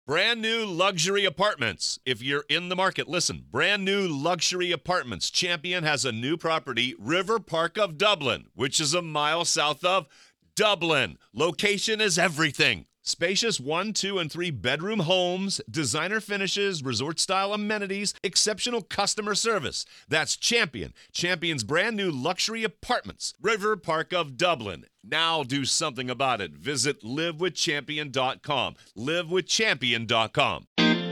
Brand new luxury apartments. If you're in the market, listen. Brand new luxury apartments. Champion has a new property, River Park of Dublin, which is a mile south of Dublin. Location is everything. Spacious 1, 2, and 3 bedroom homes, designer finishes, resort-style amenities, exceptional customer service. That's Champion. Champion's brand new luxury apartments. River Park of Dublin. Now do something about it. Visit livewithchampion.com. livewithchampion.com.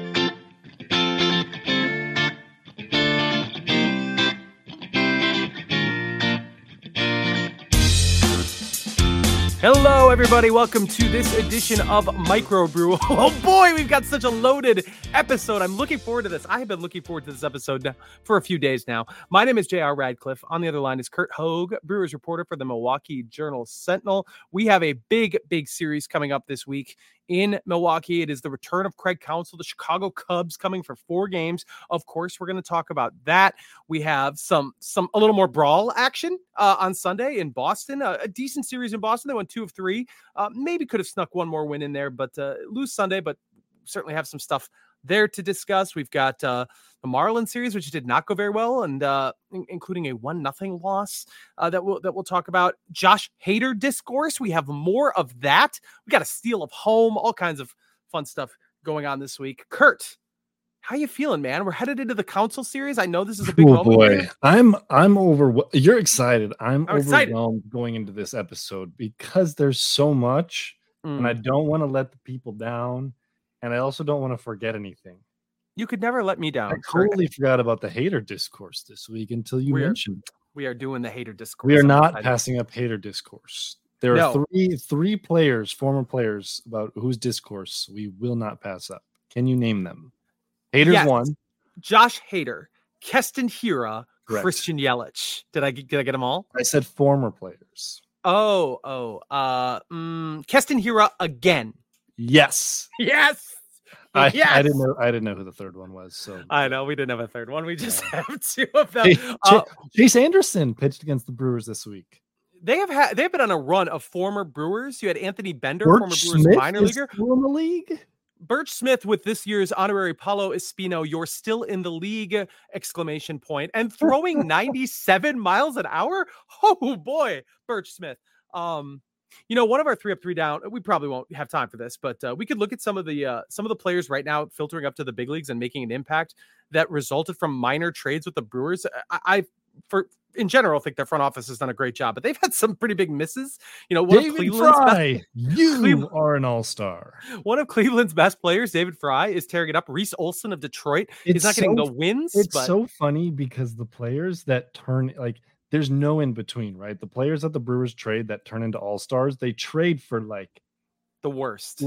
Hello, everybody. Welcome to this edition of Microbrew. Oh, boy, we've got such a loaded episode. I'm looking forward to this. I have been looking forward to this episode now for a few days now. My name is J.R. Radcliffe. On the other line is Kurt Hogue, Brewers reporter for the Milwaukee Journal-Sentinel. We have a big series coming up this week in Milwaukee. It is the return of Craig Counsell, the Chicago Cubs, coming for 4 games. Of course, we're going to talk about that. We have a little more brawl action on Sunday in Boston. A decent series in Boston. They won 2 of 3. Maybe could have snuck one more win in there, but lose Sunday, but certainly have some stuff there to discuss. We've got the Marlins series, which did not go very well, and including a 1-0 loss that we'll talk about. Josh Hader discourse. We have more of that. We got a steal of home, all kinds of fun stuff going on this week. Kurt, how you feeling, man? We're headed into the Counsell series. I know this is a big moment. Boy, I'm You're excited. I'm overwhelmed going into this episode because there's so much, and I don't want to let the people down, and I also don't want to forget anything. You could never let me down. I totally forgot about the Hader discourse this week until you mentioned it. We are doing the Hader discourse. We are not passing up Hader discourse. There are three players, former players, about whose discourse we will not pass up. Can you name them? Hader's one. Josh Hader, Keston Hiura, Correct. Christian Yelich. Did I get them all? I said former players. Keston Hiura again. Yes. Yes. I didn't know who the third one was. So I know we didn't have a third one. We just have 2 of them. Chase Anderson pitched against the Brewers this week. They've been on a run of former Brewers. You had Anthony Bender, former Brewers minor leaguer, still in the league. Birch Smith with this year's honorary Paulo Espino. You're still in the league! ! And throwing 97 miles an hour. Oh boy, Birch Smith. One of our 3 up, 3 down. We probably won't have time for this, but we could look at some of the players right now filtering up to the big leagues and making an impact that resulted from minor trades with the Brewers. In general, think their front office has done a great job, but they've had some pretty big misses. David Fry, you are an all-star. One of Cleveland's best players, David Fry, is tearing it up. Reese Olson of Detroit, he's not getting the wins. It's so funny because the players that turn there's no in between, right? The players that the Brewers trade that turn into all-stars, they trade for the worst,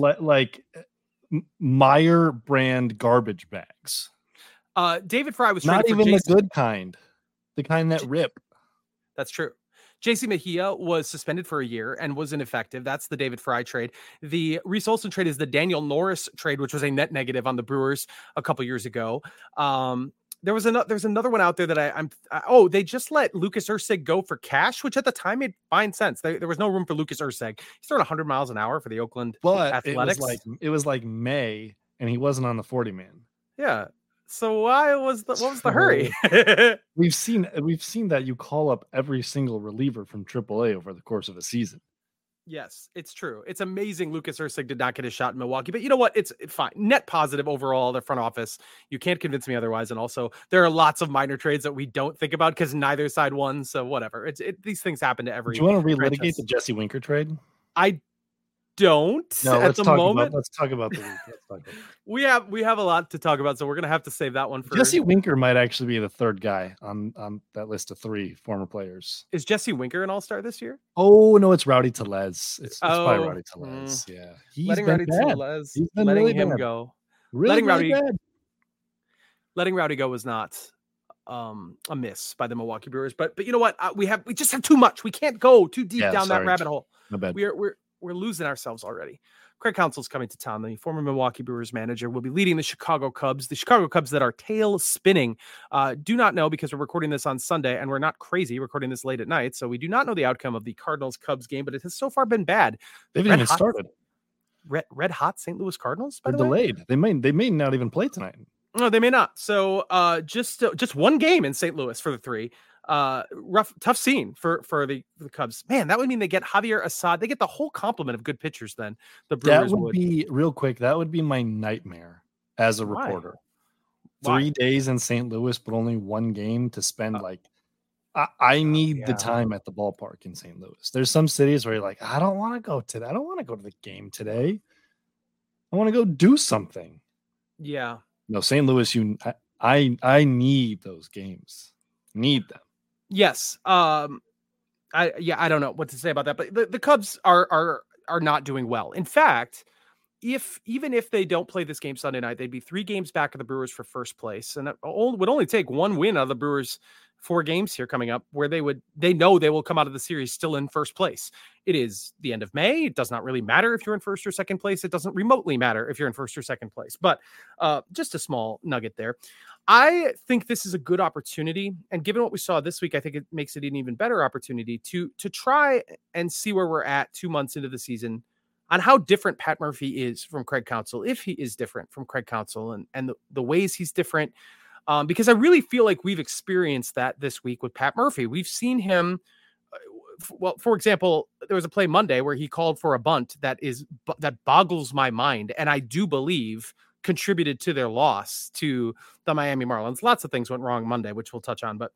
Meyer brand garbage bags. David Fry was not even the good kind. The kind that rip. That's true. JC Mejia was suspended for a year and was ineffective. That's the David Fry trade. The Reese Olson trade is the Daniel Norris trade, which was a net negative on the Brewers a couple years ago. There's another one out there that they just let Lucas Erceg go for cash, which at the time made fine sense. There was no room for Lucas Erceg. He's throwing 100 miles an hour for the Oakland Athletics. It was like May, and he wasn't on the 40-man. Yeah. So what was the hurry? We've seen that you call up every single reliever from AAA over the course of a season. Yes, it's true. It's amazing Lucas Erceg did not get his shot in Milwaukee, but you know what? It's fine. Net positive overall, the front office. You can't convince me otherwise. And also, there are lots of minor trades that we don't think about because neither side won. So whatever. These things happen to every. Do you want to relitigate the Jesse Winker trade? I don't. No, at the moment. Let's talk about the week. We have a lot to talk about, so we're gonna have to save that one for. Jesse Winker might actually be the third guy on that list of 3 former players. Is Jesse Winker an all-star this year? Oh no, it's Rowdy Tellez. It's probably Rowdy Tellez. Yeah, letting Rowdy Tellez, letting him go. Letting Rowdy go was not a miss by the Milwaukee Brewers. But you know what? We just have too much. We can't go too deep down that rabbit hole. No bad. We're losing ourselves already. Craig Counsell's coming to town. The former Milwaukee Brewers manager will be leading the Chicago Cubs that are tail spinning. Do not know, because we're recording this on Sunday and we're not crazy recording this late at night. So we do not know the outcome of the Cardinals Cubs game, but it has so far been bad. They haven't even started. red hot St. Louis Cardinals. By They're the way, delayed. They may not even play tonight. No, they may not. So just one game in St. Louis for the three. Tough scene for the Cubs. Man, that would mean they get Javier Assad. They get the whole complement of good pitchers. Then the Brewers that would be real quick. That would be my nightmare as a reporter. 3 days in St. Louis, but only one game to spend. I need the time at the ballpark in St. Louis. There's some cities where you're like, I don't want to go to that. I don't want to go to the game today. I want to go do something. Yeah. No, St. Louis, I need those games. Need them. Yes. I don't know what to say about that, but the Cubs are not doing well. In fact, even if they don't play this game Sunday night, they'd be 3 games back of the Brewers for first place, and it would only take one win out of the Brewers' 4 games here coming up, where they know they will come out of the series still in first place. It is the end of May. It does not really matter if you're in first or second place. It doesn't remotely matter if you're in first or second place. But just a small nugget there. I think this is a good opportunity, and given what we saw this week, I think it makes it an even better opportunity to try and see where we're at 2 months into the season on how different Pat Murphy is from Craig Counsell, if he is different from Craig Counsell, and the ways he's different. Because I really feel like we've experienced that this week with Pat Murphy. We've seen him. Well, for example, there was a play Monday where he called for a bunt that boggles my mind, and I do believe contributed to their loss to the Miami Marlins. Lots of things went wrong Monday, which we'll touch on, but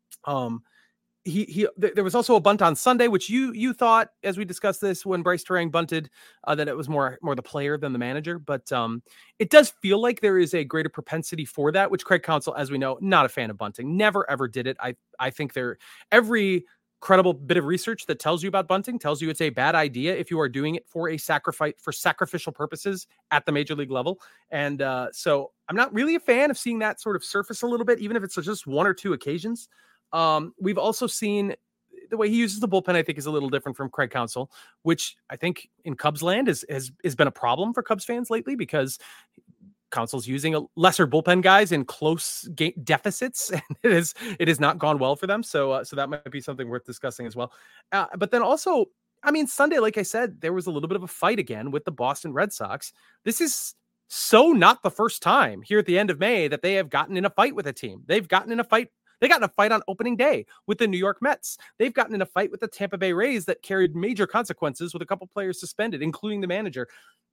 there was also a bunt on Sunday, which you thought, as we discussed this when Bryce Terang bunted, that it was more the player than the manager. But it does feel like there is a greater propensity for that, which Craig Counsell, as we know, not a fan of bunting, never ever did it. I think every credible bit of research that tells you about bunting tells you it's a bad idea if you are doing it for sacrificial purposes at the major league level. And so I'm not really a fan of seeing that sort of surface a little bit, even if it's just 1 or 2 occasions. We've also seen the way he uses the bullpen, I think, is a little different from Craig Counsell, which I think in Cubs land has been a problem for Cubs fans lately, because Counsell's using a lesser bullpen guys in close game deficits, and it has not gone well for them. So that might be something worth discussing as well. But then also, I mean, Sunday, like I said, there was a little bit of a fight again with the Boston Red Sox. This is so not the first time here at the end of May that they have gotten in a fight with a team. They've gotten in a fight. They got in a fight on opening day with the New York Mets. They've gotten in a fight with the Tampa Bay Rays that carried major consequences with a couple players suspended, including the manager.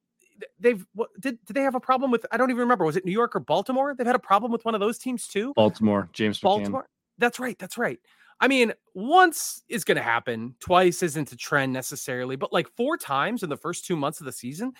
Did they have a problem with, I don't even remember, was it New York or Baltimore? They've had a problem with one of those teams too. Baltimore, James McCann. Baltimore. That's right. I mean, once is going to happen, twice isn't a trend necessarily, but like 4 times in the first 2 months of the season.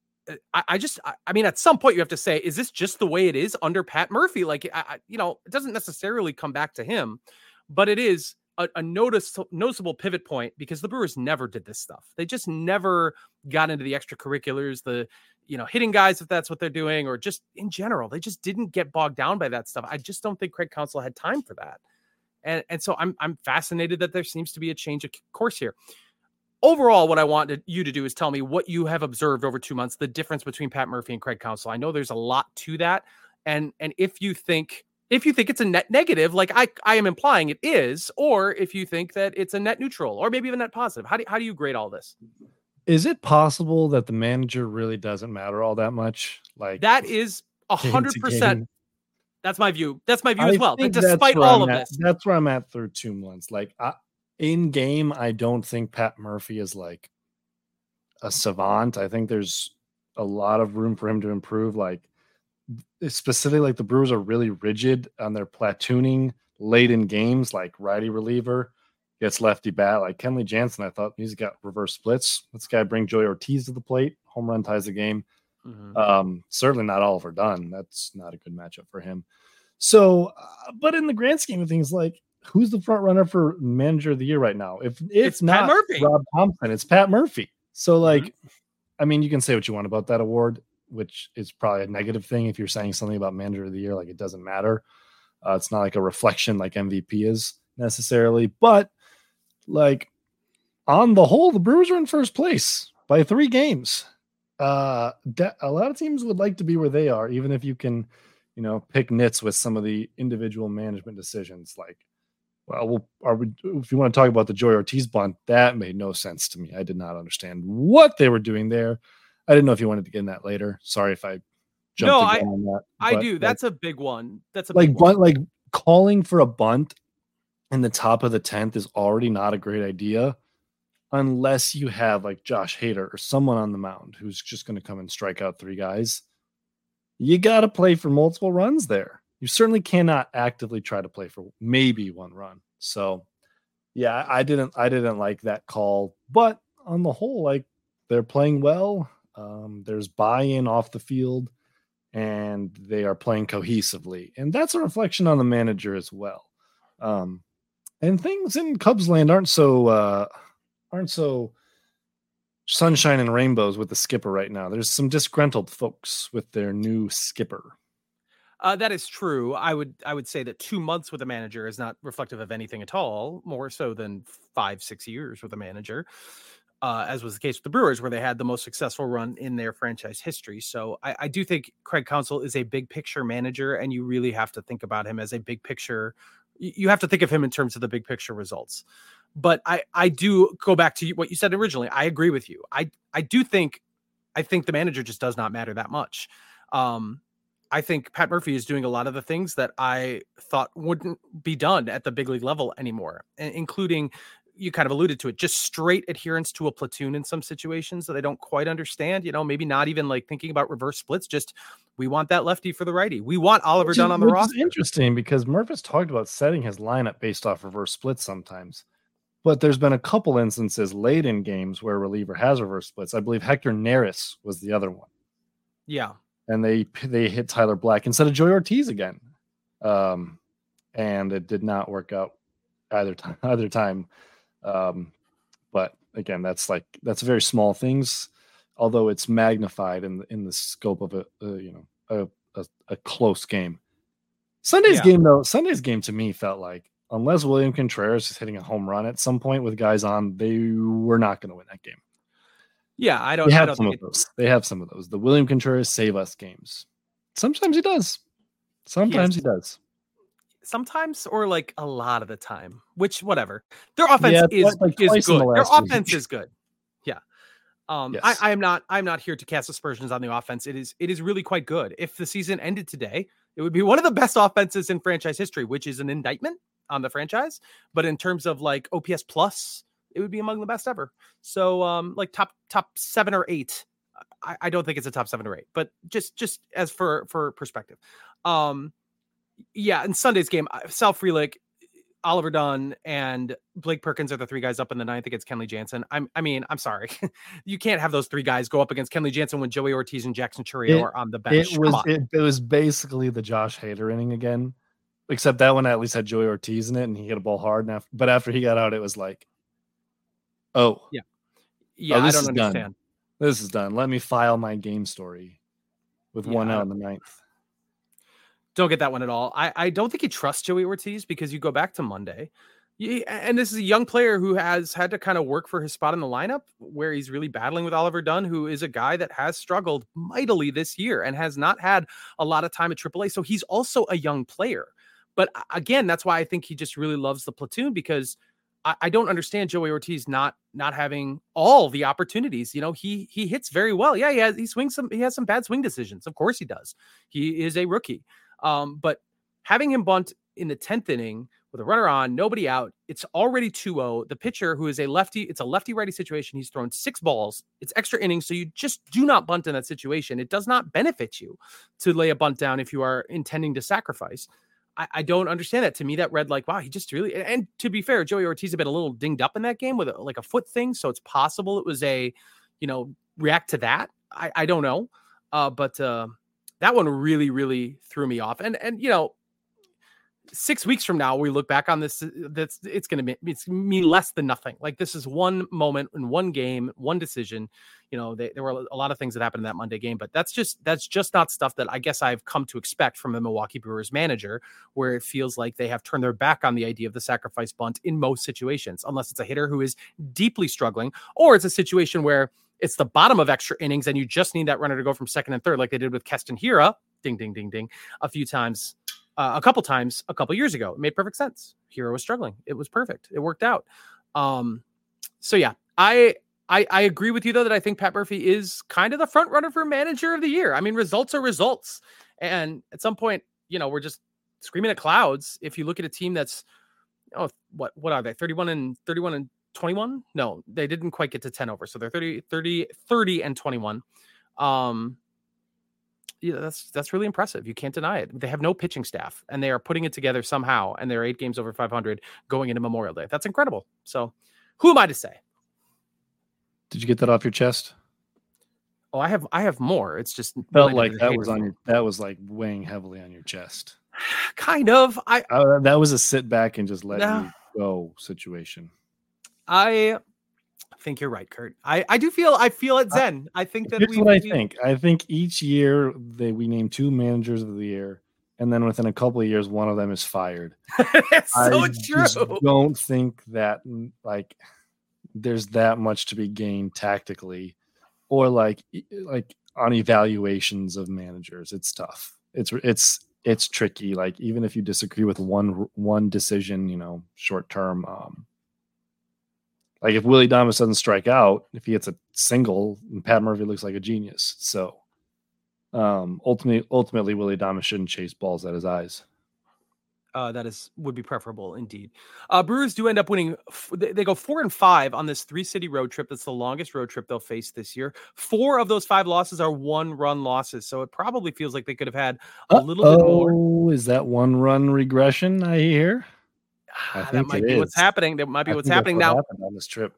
I mean, at some point you have to say, is this just the way it is under Pat Murphy? Like, it doesn't necessarily come back to him, but it is a noticeable pivot point, because the Brewers never did this stuff. They just never got into the extracurriculars, hitting guys, if that's what they're doing, or just in general, they just didn't get bogged down by that stuff. I just don't think Craig Counsell had time for that. And so I'm fascinated that there seems to be a change of course here. Overall, what I want you to do is tell me what you have observed over 2 months, the difference between Pat Murphy and Craig Counsell. I know there's a lot to that. And if you think it's a net negative, like I am implying it is, or if you think that it's a net neutral, or maybe even net positive, how do you grade all this? Is it possible that the manager really doesn't matter all that much? Like, that is 100%. That's my view. That's my view as well. Despite all of this, that's where I'm at through 2 months. Like, in game, I don't think Pat Murphy is like a savant. I think there's a lot of room for him to improve. Like, specifically, like the Brewers are really rigid on their platooning late in games, like righty reliever gets lefty bat. Like Kenley Jansen, I thought he's got reverse splits. This guy bring Joey Ortiz to the plate. Home run ties the game. Mm-hmm. Certainly not Oliver Dunn. That's not a good matchup for him. So, but in the grand scheme of things, like, who's the front runner for manager of the year right now? If it's not Pat Murphy. Rob Thompson, it's Pat Murphy. So, like, I mean, you can say what you want about that award, which is probably a negative thing if you're saying something about manager of the year, like it doesn't matter. It's not like a reflection like MVP is necessarily, but like on the whole, the Brewers are in first place by 3 games. A lot of teams would like to be where they are, even if you can, pick nits with some of the individual management decisions. Like, well, if you want to talk about the Joey Ortiz bunt, that made no sense to me. I did not understand what they were doing there. I didn't know if you wanted to get in that later. Sorry if I jumped on that. I do. That's a big one. That's a like big one. Like calling for a bunt in the top of the 10th is already not a great idea unless you have like Josh Hader or someone on the mound who's just going to come and strike out 3 guys. You got to play for multiple runs there. You certainly cannot actively try to play for maybe 1 run. So yeah, I didn't like that call, but on the whole, like they're playing well. There's buy-in off the field and they are playing cohesively. And that's a reflection on the manager as well. And things in Cubs land aren't so sunshine and rainbows with the skipper right now. There's some disgruntled folks with their new skipper. That is true. I would say that 2 months with a manager is not reflective of anything at all, more so than 5-6 years with a manager, as was the case with the Brewers, where they had the most successful run in their franchise history. So I do think Craig Counsell is a big picture manager, and you really have to think about him as a big picture. You have to think of him in terms of the big picture results. But I do go back to what you said originally. I agree with you. I think the manager just does not matter that much. I think Pat Murphy is doing a lot of the things that I thought wouldn't be done at the big league level anymore, including, you kind of alluded to it, just straight adherence to a platoon in some situations that I don't quite understand. Maybe not even like thinking about reverse splits. Just, we want that lefty for the righty. We want Oliver Dunn on the roster. Which is interesting because Murphy's talked about setting his lineup based off reverse splits sometimes. But there's been a couple instances late in games where a reliever has reverse splits. I believe Hector Neris was the other one. Yeah. And they hit Tyler Black instead of Joey Ortiz again. And it did not work out either time. But again, that's very small things, although it's magnified in the scope of a close game. Sunday's game to me felt like, unless William Contreras is hitting a home run at some point with guys on, they were not going to win that game. Yeah, They have some of those. The William Contreras save us games. Sometimes he does. Sometimes he does. Sometimes, or like a lot of the time, which whatever. Their offense is good. Their offense is good. Yeah. Yes. I'm not here to cast aspersions on the offense. It is really quite good. If the season ended today, it would be one of the best offenses in franchise history, which is an indictment on the franchise. But in terms of like OPS plus, it would be among the best ever. So like top 7 or 8. I don't think it's a top 7 or 8, but just as for perspective. Yeah, in Sunday's game, Sal Frelick, Oliver Dunn, and Blake Perkins are the 3 guys up in the 9th against Kenley Jansen. I'm sorry. You can't have those 3 guys go up against Kenley Jansen when Joey Ortiz and Jackson Chourio are on the bench. It was basically the Josh Hader inning again, except that one at least had Joey Ortiz in it, and he hit a ball hard. But after he got out, it was like, I don't understand. Done. This is done. Let me file my game story with 1 out in the 9th. Don't get that one at all. I don't think you trust Joey Ortiz because you go back to Monday. And this is a young player who has had to kind of work for his spot in the lineup, where he's really battling with Oliver Dunn, who is a guy that has struggled mightily this year and has not had a lot of time at AAA. So he's also a young player. But again, that's why I think he just really loves the platoon, because I don't understand Joey Ortiz not having all the opportunities. He hits very well. Yeah, he swings he has some bad swing decisions. Of course he does. He is a rookie. But having him bunt in the 10th inning with a runner on, nobody out, it's already 2-0. The pitcher, who is a lefty, it's a lefty-righty situation. He's thrown 6 balls. It's extra innings, so you just do not bunt in that situation. It does not benefit you to lay a bunt down if you are intending to sacrifice. I don't understand that. To me, that read like, wow, he just really, and to be fair, Joey Ortiz had been a little dinged up in that game with a foot thing. So it's possible it was react to that. I don't know. But that one really, really threw me off. And 6 weeks from now, we look back on this, it's going to mean less than nothing. Like, this is one moment in one game, one decision. There were a lot of things that happened in that Monday game, but that's just not stuff that I guess I've come to expect from the Milwaukee Brewers manager, where it feels like they have turned their back on the idea of the sacrifice bunt in most situations, unless it's a hitter who is deeply struggling, or it's a situation where it's the bottom of extra innings and you just need that runner to go from second and third, like they did with Keston Hiura, ding, ding, ding, ding, a couple times a couple years ago. It made perfect sense. Hiura was struggling. It was perfect. It worked out. So yeah, I agree with you, though, that I think Pat Murphy is kind of the front runner for manager of the year. I mean, results are results. And at some point, we're just screaming at clouds. If you look at a team that's, what are they? 31 and 21? No, they didn't quite get to 10 over. So they're 30 and 21. That's really impressive. You can't deny it. They have no pitching staff and they are putting it together somehow. And they're 8 games over 500 going into Memorial Day. That's incredible. So who am I to say? Did you get that off your chest? Oh, I have more. It's just felt like that was like weighing heavily on your chest. Kind of. That was a sit back and just let you go situation. I think you're right, Kurt. I feel it Zen. I think that here's what I think. I think each year we name 2 managers of the year, and then within a couple of years, one of them is fired. It's so true. I don't think that like there's that much to be gained tactically, or like on evaluations of managers. It's tough. It's tricky. Like even if you disagree with one decision, short term. Like if Willy Adames doesn't strike out, if he hits a single, Pat Murphy looks like a genius. So ultimately, Willy Adames shouldn't chase balls at his eyes. That would be preferable indeed. Brewers do end up winning. They go 4-5 on this 3-city road trip. That's the longest road trip they'll face this year. 4 of those 5 losses are 1-run losses. So it probably feels like they could have had a little bit more. Is that 1-run regression I hear? That might be what's happening. That might be what's happening now on this trip.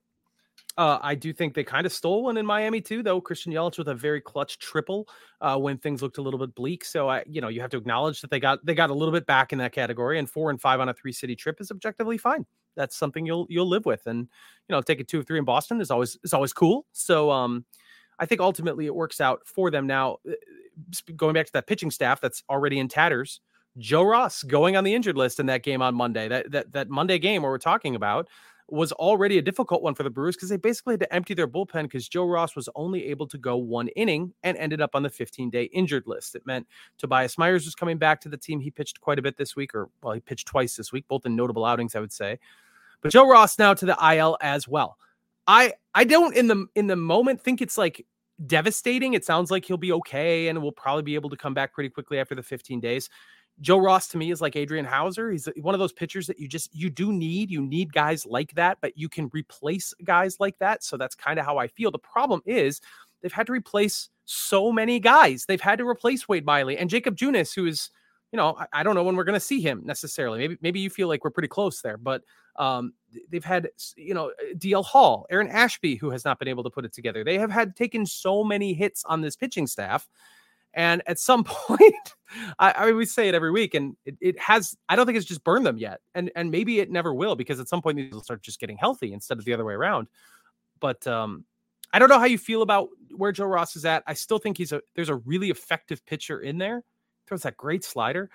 I do think they kind of stole one in Miami too, though. Christian Yelich with a very clutch triple when things looked a little bit bleak. So you have to acknowledge that they got a little bit back in that category, and 4-5 on a 3-city trip is objectively fine. That's something you'll live with, and take a 2 of 3 in Boston is always cool. So I think ultimately it works out for them. Now, going back to that pitching staff that's already in tatters, Joe Ross going on the injured list in that game on Monday. That Monday game where we're talking about was already a difficult one for the Brewers because they basically had to empty their bullpen because Joe Ross was only able to go 1 inning and ended up on the 15-day injured list. It meant Tobias Myers was coming back to the team. He pitched quite a bit this week, he pitched twice this week, both in notable outings, I would say. But Joe Ross now to the IL as well. I don't in the moment think it's like devastating. It sounds like he'll be okay and will probably be able to come back pretty quickly after the 15 days. Joe Ross to me is like Adrian Hauser. He's one of those pitchers that you need guys like that, but you can replace guys like that. So that's kind of how I feel. The problem is they've had to replace so many guys. They've had to replace Wade Miley and Jacob Junis, who is, I don't know when we're going to see him necessarily. Maybe you feel like we're pretty close there, but they've had, DL Hall, Aaron Ashby, who has not been able to put it together. They have had taken so many hits on this pitching staff. And at some point, we say it every week, and it has, I don't think it's just burned them yet. And maybe it never will, because at some point these will start just getting healthy instead of the other way around. But I don't know how you feel about where Joe Ross is at. I still think there's a really effective pitcher in there. Throws that great slider.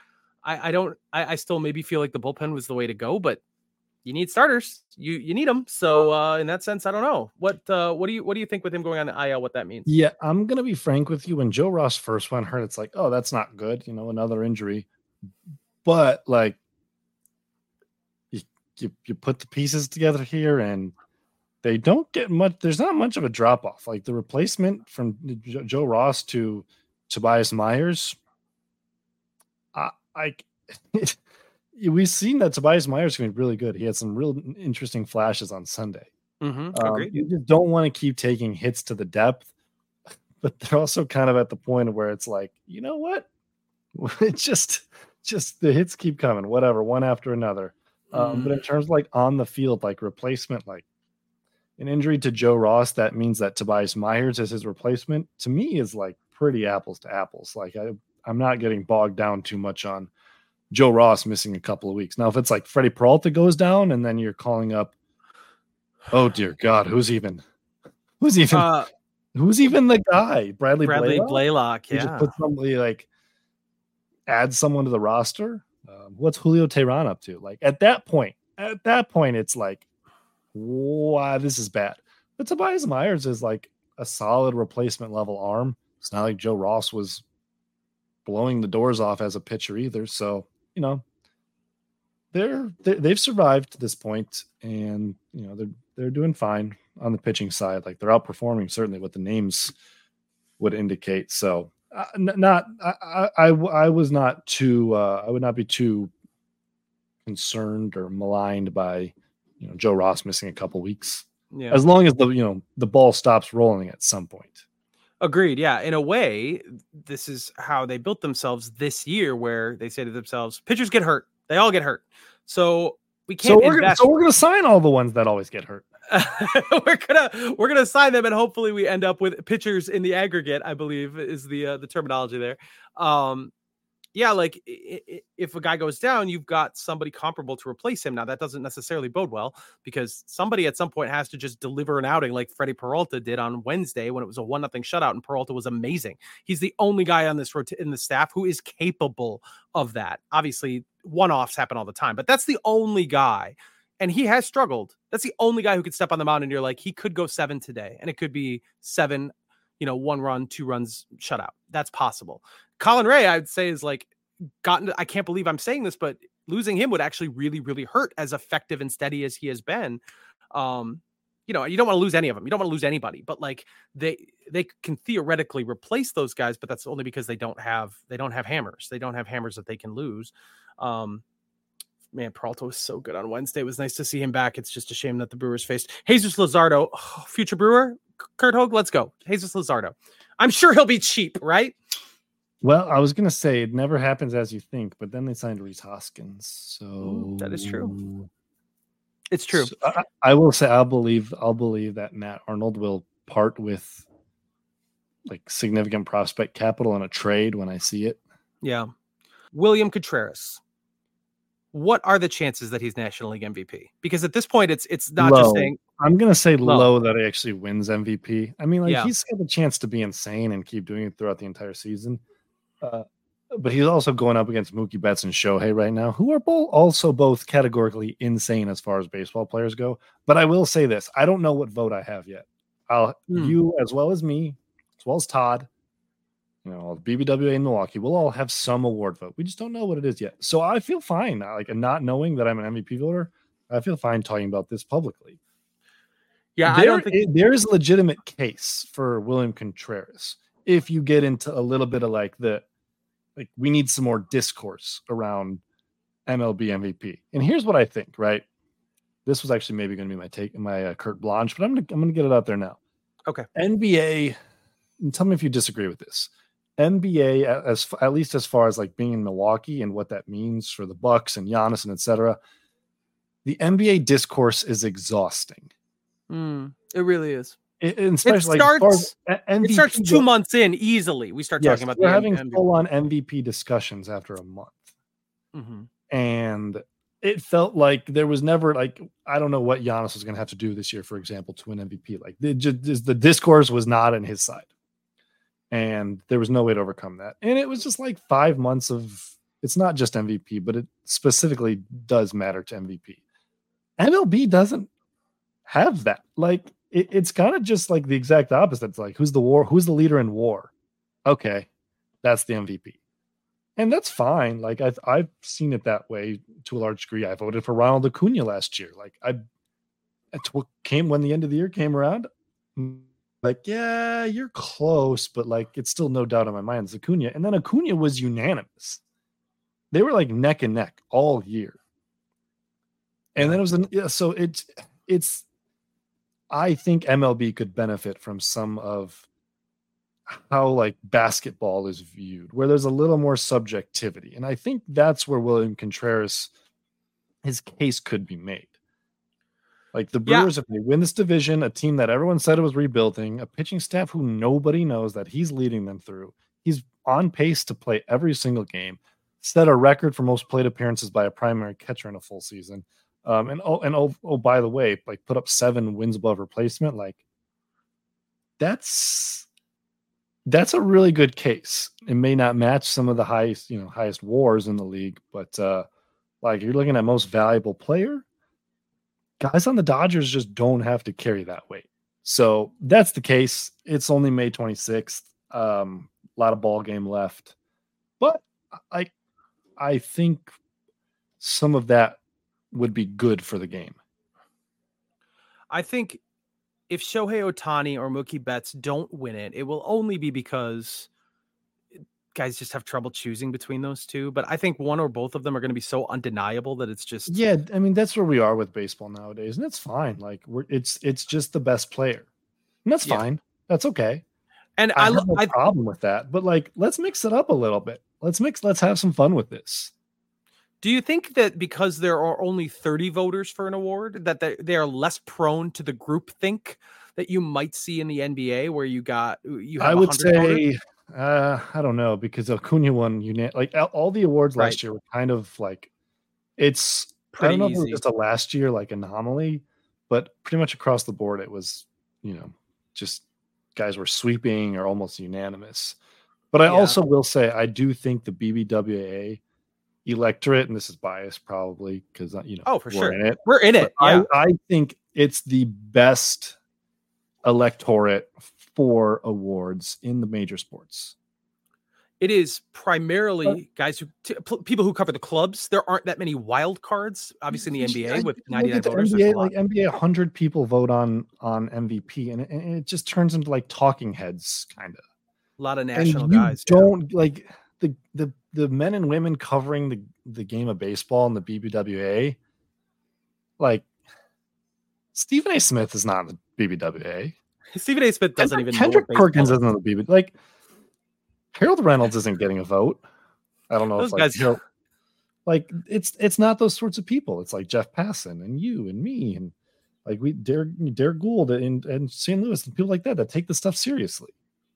I still maybe feel like the bullpen was the way to go, but you need starters. You need them. So in that sense, I don't know. What do you think with him going on the IL, what that means? Yeah, I'm gonna be frank with you. When Joe Ross first went hurt, it's like, oh, that's not good. Another injury. But like, you put the pieces together here, and they don't get much. There's not much of a drop off. Like the replacement from Joe Ross to Tobias Myers. We've seen that Tobias Myers can be really good. He had some real interesting flashes on Sunday. Agreed. You just don't want to keep taking hits to the depth, but they're also kind of at the point where it's like, you know what? It's just the hits keep coming, whatever, one after another. But in terms of like on the field, like replacement, like an injury to Joe Ross, that means that Tobias Myers is his replacement. To me, is like pretty apples to apples. Like I'm not getting bogged down too much on Joe Ross missing a couple of weeks. Now, if it's like Freddie Peralta goes down and then you're calling up, oh dear God, who's even the guy? Bradley Blaylock. Yeah. You just put somebody like add someone to the roster. What's Julio Teheran up to? Like at that point, it's like, wow, this is bad. But Tobias Myers is like a solid replacement level arm. It's not like Joe Ross was blowing the doors off as a pitcher either. So, they've survived to this point, and they're doing fine. on the pitching side. Like they're outperforming certainly what the names would indicate. So I was not too I would not be too concerned or maligned by Joe Ross missing a couple weeks. Yeah. As long as the ball stops rolling at some point. Agreed. Yeah. In a way, this is how they built themselves this year, where they say to themselves, pitchers get hurt. They all get hurt. So we can't. So we're gonna sign all the ones that always get hurt. we're gonna sign them, and hopefully we end up with pitchers in the aggregate, I believe is the terminology there. Yeah, like if a guy goes down, you've got somebody comparable to replace him. Now, that doesn't necessarily bode well, because somebody at some point has to just deliver an outing like Freddie Peralta did on Wednesday when it was a 1-0 shutout, and Peralta was amazing. He's the only guy on this in the staff who is capable of that. Obviously, one-offs happen all the time, but that's the only guy, and he has struggled. That's the only guy who could step on the mound, and you're like, he could go 7 today, and it could be 7, 1 run, 2 runs shutout. That's possible. Colin Ray, I'd say, is like I can't believe I'm saying this, but losing him would actually really, really hurt, as effective and steady as he has been. You don't want to lose any of them. You don't want to lose anybody, but like they can theoretically replace those guys, but that's only because they don't have hammers. They don't have hammers that they can lose. Man, Peralta was so good on Wednesday. It was nice to see him back. It's just a shame that the Brewers faced Jesus Luzardo, future Brewer. Kurt Hogue, let's go. Jesus Luzardo. I'm sure he'll be cheap, right? Well, I was going to say it never happens as you think, but then they signed Rhys Hoskins. So that is true. It's true. So I will say I'll believe that Matt Arnold will part with like significant prospect capital in a trade when I see it. Yeah. William Contreras. What are the chances that he's National League MVP? Because at this point, it's not low. Just saying. I'm going to say low that he actually wins MVP. I mean, he's got the chance to be insane and keep doing it throughout the entire season. But he's also going up against Mookie Betts and Shohei right now, who are both categorically insane as far as baseball players go. But I will say this. I don't know what vote I have yet. You, as well as me, as well as Todd, BBWA in Milwaukee, we'll all have some award vote. We just don't know what it is yet. So I feel fine. And not knowing that I'm an MVP voter, I feel fine talking about this publicly. Yeah, I don't think there is a legitimate case for William Contreras if you get into a little bit of we need some more discourse around MLB MVP. And here's what I think, right? This was actually maybe going to be my Curt Blanche, but I'm going to get it out there now. Okay. NBA, and tell me if you disagree with this. NBA, at least as far as like being in Milwaukee and what that means for the Bucks and Giannis and etc. The NBA discourse is exhausting. It really is. It starts 2 months in easily. We start talking about we're having full-on MVP discussions after a month. Mm-hmm. And it felt like there was never I don't know what Giannis was going to have to do this year, for example, to win MVP. The discourse was not on his side. And there was no way to overcome that. And it was just 5 months of, it's not just MVP, but it specifically does matter to MVP. MLB doesn't have that. It's kind of just the exact opposite. It's who's the leader in war? Okay, that's the MVP. And that's fine. I've seen it that way to a large degree. I voted for Ronald Acuna last year. That's what came when the end of the year came around. Yeah, you're close, but it's still no doubt in my mind it's Acuna. And then Acuna was unanimous. They were neck and neck all year. And then it was it's I think MLB could benefit from some of how basketball is viewed, where there's a little more subjectivity. And I think that's where William Contreras, his case could be made. The Brewers, if they win this division, a team that everyone said it was rebuilding, a pitching staff who nobody knows that he's leading them through. He's on pace to play every single game, set a record for most plate appearances by a primary catcher in a full season. And by the way, put up 7 wins above replacement. That's a really good case. It may not match some of the highest WARs in the league, but you're looking at most valuable player. Guys on the Dodgers just don't have to carry that weight. So that's the case. It's only May 26th. A lot of ball game left, but I think some of that would be good for the game. I think if Shohei Ohtani or Mookie Betts don't win it, it will only be because guys just have trouble choosing between those two. But I think one or both of them are going to be so undeniable that it's just I mean, that's where we are with baseball nowadays, and it's fine. Like it's just the best player, and that's fine. That's okay. And I have no problem with that. But like, let's mix it up a little bit. Let's have some fun with this. Do you think that because there are only 30 voters for an award, that they are less prone to the group think that you might see in the NBA, where you have I would say, I don't know, because Acuna won like all the awards last year were kind of like it's pretty. I don't know if it was just a last year like anomaly, but pretty much across the board it was, just guys were sweeping or almost unanimous. But I also will say I do think the BBWA electorate, and this is biased probably because we're in it. Yeah. I think it's the best electorate for awards in the major sports. It is primarily guys people who cover the clubs. There aren't that many wild cards, obviously, in the NBA with 99 voters. NBA, like NBA, 100 people vote on MVP, and it just turns into like talking heads, kind of. A lot of national guys. Don't like the men and women covering the game of baseball in the BBWA. Like Stephen A. Smith is not in the BBWA. Stephen A. Smith doesn't even. Kendrick Perkins isn't on the BBWA. Like Harold Reynolds isn't getting a vote. I don't know those if guys. Like it's not those sorts of people. It's like Jeff Passan and you and me and like Derek Gould and St. Louis and people like that take the stuff seriously.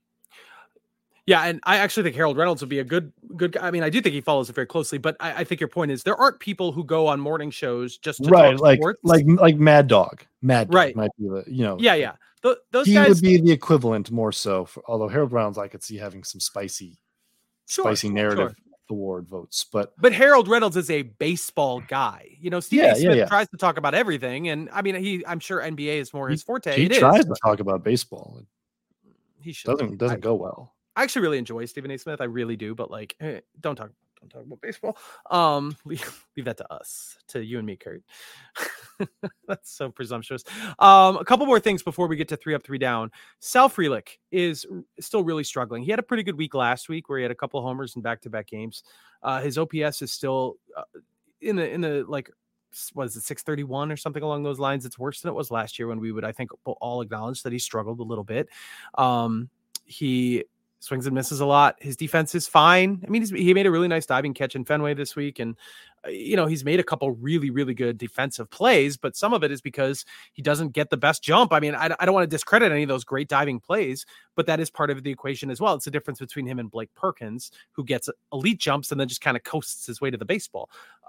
Yeah, and I actually think Harold Reynolds would be a good guy. I mean, I do think he follows it very closely, but I think your point is there aren't people who go on morning shows just to talk sports. like Mad Dog. Might be the Yeah. Those he guys would be the equivalent more so. Although Harold Reynolds, I could see having some spicy narrative award votes, but Harold Reynolds is a baseball guy. Stephen A. Smith tries to talk about everything, and I mean, I'm sure NBA is more his forte. He tries to talk about baseball. He should. Doesn't go well. I actually really enjoy Stephen A. Smith. I really do, but like, don't talk about baseball. Leave that to us, to you and me, Kurt. That's so presumptuous. A couple more things before we get to 3 up, 3 down. Sal Frelick is still really struggling. He had a pretty good week last week where he had a couple of homers in back-to-back games. His OPS is still in the like, what is it, 631 or something along those lines. It's worse than it was last year when we would, I think, all acknowledge that he struggled a little bit. He swings and misses a lot. His defense is fine. I mean, he made a really nice diving catch in Fenway this week. And, he's made a couple really, really good defensive plays, but some of it is because he doesn't get the best jump. I mean, I don't want to discredit any of those great diving plays, but that is part of the equation as well. It's the difference between him and Blake Perkins, who gets elite jumps and then just kind of coasts his way to the baseball.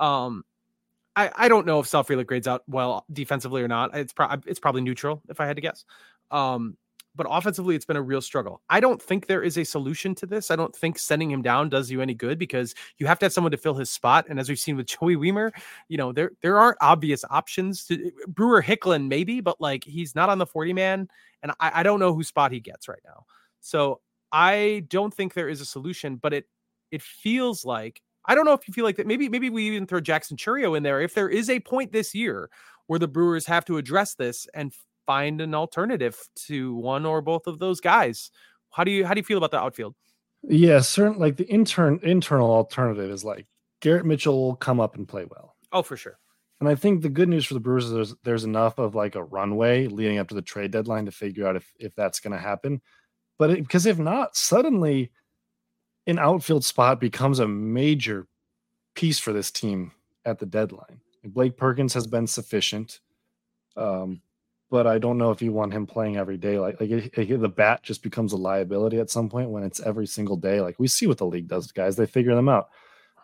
I don't know if Sal Frelick grades out well defensively or not. It's probably neutral if I had to guess. But offensively, it's been a real struggle. I don't think there is a solution to this. I don't think sending him down does you any good because you have to have someone to fill his spot. And as we've seen with Joey Wiemer, there aren't obvious options. Brewer Hicklin maybe, but like he's not on the 40-man. And I don't know whose spot he gets right now. So I don't think there is a solution, but it feels like, I don't know if you feel like that. Maybe we even throw Jackson Chourio in there. If there is a point this year where the Brewers have to address this and find an alternative to one or both of those guys. How do you feel about the outfield? Yeah, certainly. Like the internal alternative is like Garrett Mitchell will come up and play well. Oh, for sure. And I think the good news for the Brewers is there's enough of like a runway leading up to the trade deadline to figure out if that's going to happen. But because if not, suddenly an outfield spot becomes a major piece for this team at the deadline. Blake Perkins has been sufficient. But I don't know if you want him playing every day. Like the bat just becomes a liability at some point when it's every single day. Like we see what the league does, guys. They figure them out.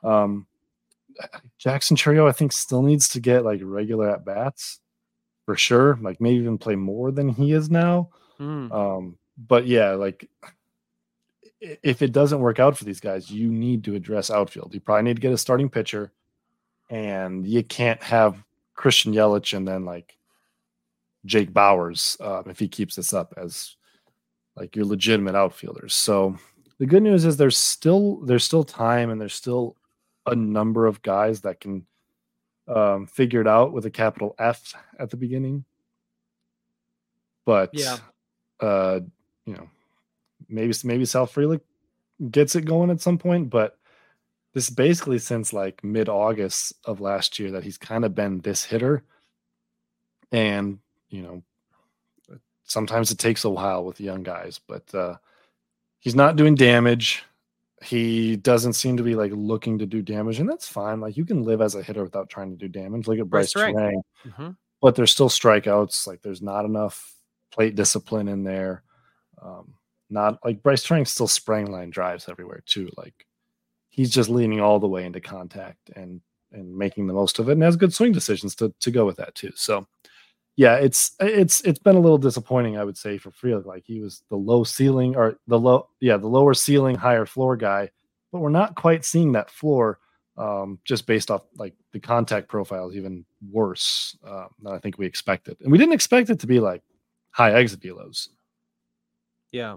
Jackson Chourio, I think, still needs to get like regular at bats for sure. Like maybe even play more than he is now. But yeah, like if it doesn't work out for these guys, you need to address outfield. You probably need to get a starting pitcher, and you can't have Christian Yelich and then like Jake Bowers if he keeps this up as like your legitimate outfielders. So the good news is there's still time and there's still a number of guys that can figure it out with a capital F at the beginning. But yeah, you know, maybe Sal Frelick gets it going at some point, but this is basically since like mid-August of last year that he's kind of been this hitter. And, sometimes it takes a while with young guys, but he's not doing damage. He doesn't seem to be like looking to do damage, and that's fine. Like, you can live as a hitter without trying to do damage. Look at Bryce Turang. But there's still strikeouts. Like, there's not enough plate discipline in there. Not like Bryce Turang still spraying line drives everywhere too. Like, he's just leaning all the way into contact and making the most of it, and has good swing decisions to go with that too. So yeah, it's been a little disappointing, I would say, for Frelick. Like, he was the lower ceiling, higher floor guy, but we're not quite seeing that floor, just based off like the contact profile is even worse than I think we expected. And we didn't expect it to be like high exit velos. Yeah.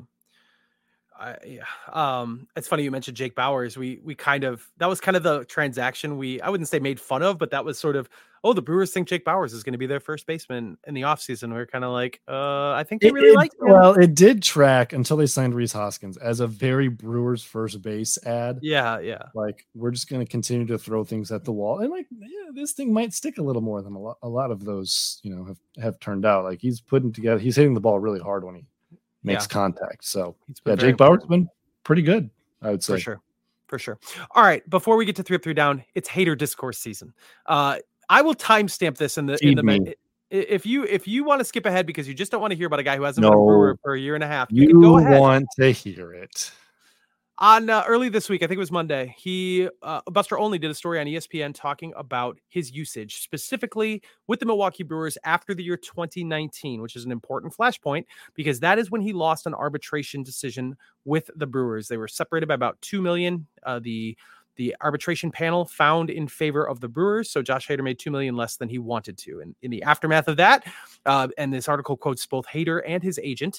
It's funny you mentioned Jake Bauers. We that was kind of the transaction I wouldn't say made fun of, but that was sort of, the Brewers think Jake Bauers is going to be their first baseman in the offseason. We're kind of like, I think they really like him. Well, it did track until they signed Rhys Hoskins as a very Brewers first base ad. Yeah. Like, we're just going to continue to throw things at the wall, and like, this thing might stick a little more than a lot of those, have turned out. Like, he's hitting the ball really hard when he makes contact. So Jake Bauers has been pretty good, I would say. For sure. All right. Before we get to 3 Up, 3 Down, it's hater discourse season. I will timestamp this in the if you want to skip ahead because you just don't want to hear about a guy who hasn't been a Brewer for a year and a half, you can go ahead. Want to hear it. On early this week, I think it was Monday, Buster Olney did a story on ESPN talking about his usage, specifically with the Milwaukee Brewers after the year 2019, which is an important flashpoint because that is when he lost an arbitration decision with the Brewers. They were separated by about $2 million. The arbitration panel found in favor of the Brewers, so Josh Hader made $2 million less than he wanted to. And in the aftermath of that, and this article quotes both Hader and his agent,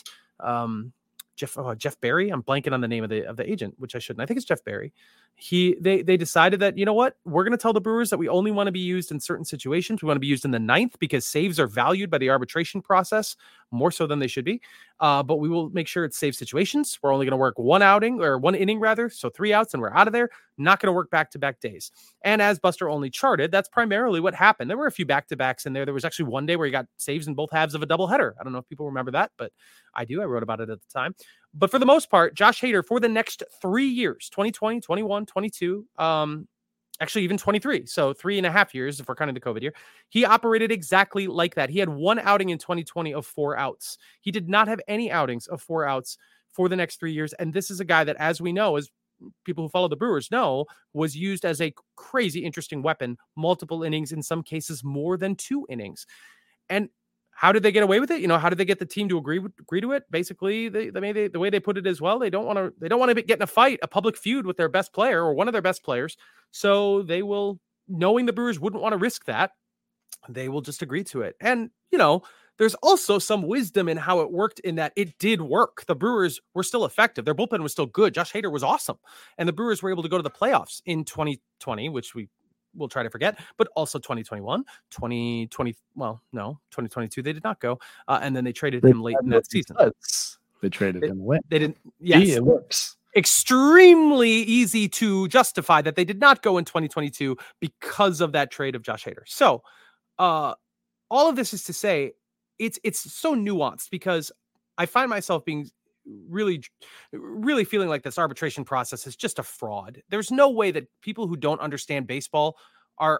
Jeff Berry. I'm blanking on the name of the agent, which I shouldn't. I think it's Jeff Berry. They decided that, you know what, we're going to tell the Brewers that we only want to be used in certain situations. We want to be used in the ninth because saves are valued by the arbitration process more so than they should be. But we will make sure it's save situations. We're only going to work one inning rather. So 3 outs and we're out of there. Not going to work back-to-back days. And as Buster Olney charted, that's primarily what happened. There were a few back-to-backs in there. There was actually one day where he got saves in both halves of a doubleheader. I don't know if people remember that, but I do. I wrote about it at the time. But for the most part, Josh Hader for the next 3 years, 2020, 21, 22, actually even 23. So 3.5 years, if we're counting the COVID year, he operated exactly like that. He had one outing in 2020 of 4 outs. He did not have any outings of 4 outs for the next 3 years. And this is a guy that, as we know, as people who follow the Brewers know, was used as a crazy interesting weapon, multiple innings, in some cases more than 2 innings. And how did they get away with it? How did they get the team to agree to it? Basically, the way they put it as well, they don't want to get in a fight, a public feud with their best player or one of their best players. So they will, knowing the Brewers wouldn't want to risk that, they will just agree to it. And, there's also some wisdom in how it worked in that it did work. The Brewers were still effective. Their bullpen was still good. Josh Hader was awesome. And the Brewers were able to go to the playoffs in 2020, which we'll try to forget, but also 2021, 2020. Well, no, 2022, they did not go. And then they traded him late in that season. They traded him away. They didn't. Yes, it works. Extremely easy to justify that they did not go in 2022 because of that trade of Josh Hader. So, all of this is to say, it's so nuanced because I find myself being really, really feeling like this arbitration process is just a fraud. There's no way that people who understand baseball are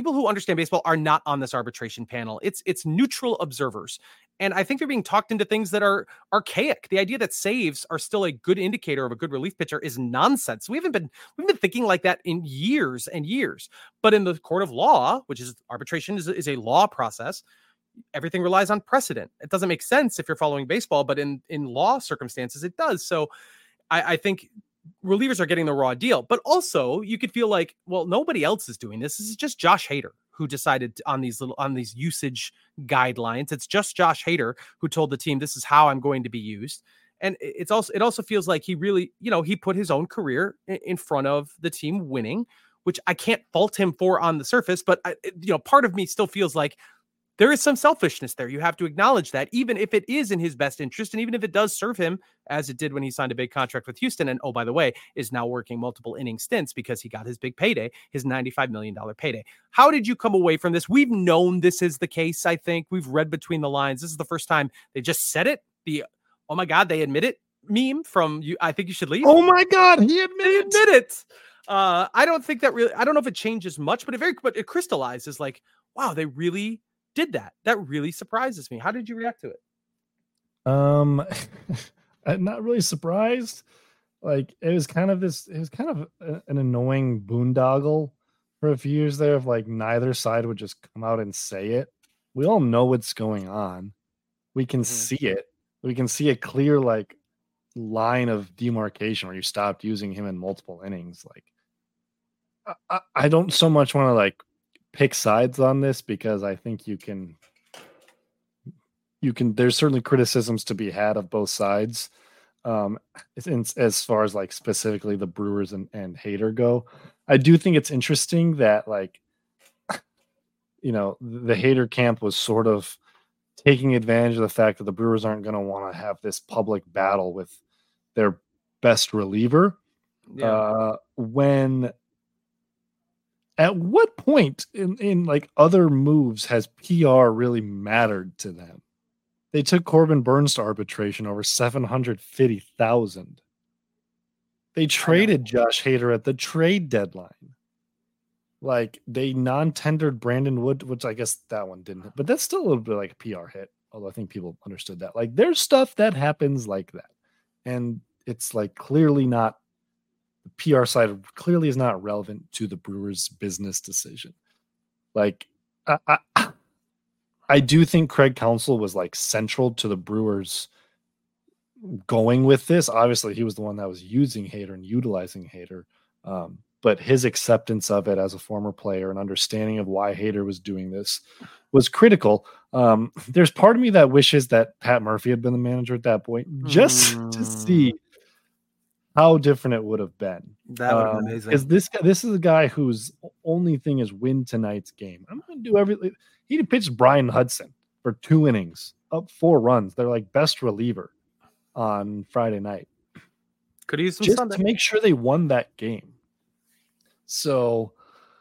not on this arbitration panel. It's neutral observers. And I think they're being talked into things that are archaic. The idea that saves are still a good indicator of a good relief pitcher is nonsense. We've been thinking like that in years and years. But in the court of law, which is arbitration is a law process, everything relies on precedent. It doesn't make sense if you're following baseball, but in law circumstances, it does. So I think relievers are getting the raw deal, but also you could feel like, well, nobody else is doing this. This is just Josh Hader who decided on these usage guidelines. It's just Josh Hader who told the team, this is how I'm going to be used. And it also feels like he really, he put his own career in front of the team winning, which I can't fault him for on the surface, but part of me still feels like there is some selfishness there. You have to acknowledge that, even if it is in his best interest, and even if it does serve him, as it did when he signed a big contract with Houston, and oh, by the way, is now working multiple inning stints because he got his big payday, his $95 million payday. How did you come away from this? We've known this is the case, I think. We've read between the lines. This is the first time they just said it. The, oh my God, they admit it meme from you. I think you should leave. Oh my God, he admitted it. I don't think that really, I don't know if it changes much, but it crystallizes like, wow, they really did that. That really surprises me. How did you react to it? I'm not really surprised. Like, it was kind of an annoying boondoggle for a few years there of like neither side would just come out and say it. We all know what's going on. We can see it. We can see a clear like line of demarcation where you stopped using him in multiple innings. Like, I don't so much want to like pick sides on this because I think you can there's certainly criticisms to be had of both sides. As far as like specifically the Brewers and Hader go, I do think it's interesting that like, you know, the Hader camp was sort of taking advantage of the fact that the Brewers aren't going to want to have this public battle with their best reliever. When at what point in like other moves has PR really mattered to them? They took Corbin Burns to arbitration over $750,000. They traded Josh Hader at the trade deadline. Like, they non-tendered Brandon Wood, which I guess that one didn't, but that's still a little bit like a PR hit. Although I think people understood that. Like, there's stuff that happens like that. And it's like clearly not, the PR side clearly is not relevant to the Brewers' business decision. Like, I do think Craig Counsell was like central to the Brewers going with this. Obviously, he was the one that was using Hader and utilizing Hader. But his acceptance of it as a former player and understanding of why Hader was doing this was critical. There's part of me that wishes that Pat Murphy had been the manager at that point, just to see how different it would have been. That would have been amazing. Because this is a guy whose only thing is win tonight's game. I'm going to do everything. He pitched Brian Hudson for 2 innings, up 4 runs. They're like best reliever on Friday night. Could use some just Sunday to make sure they won that game. So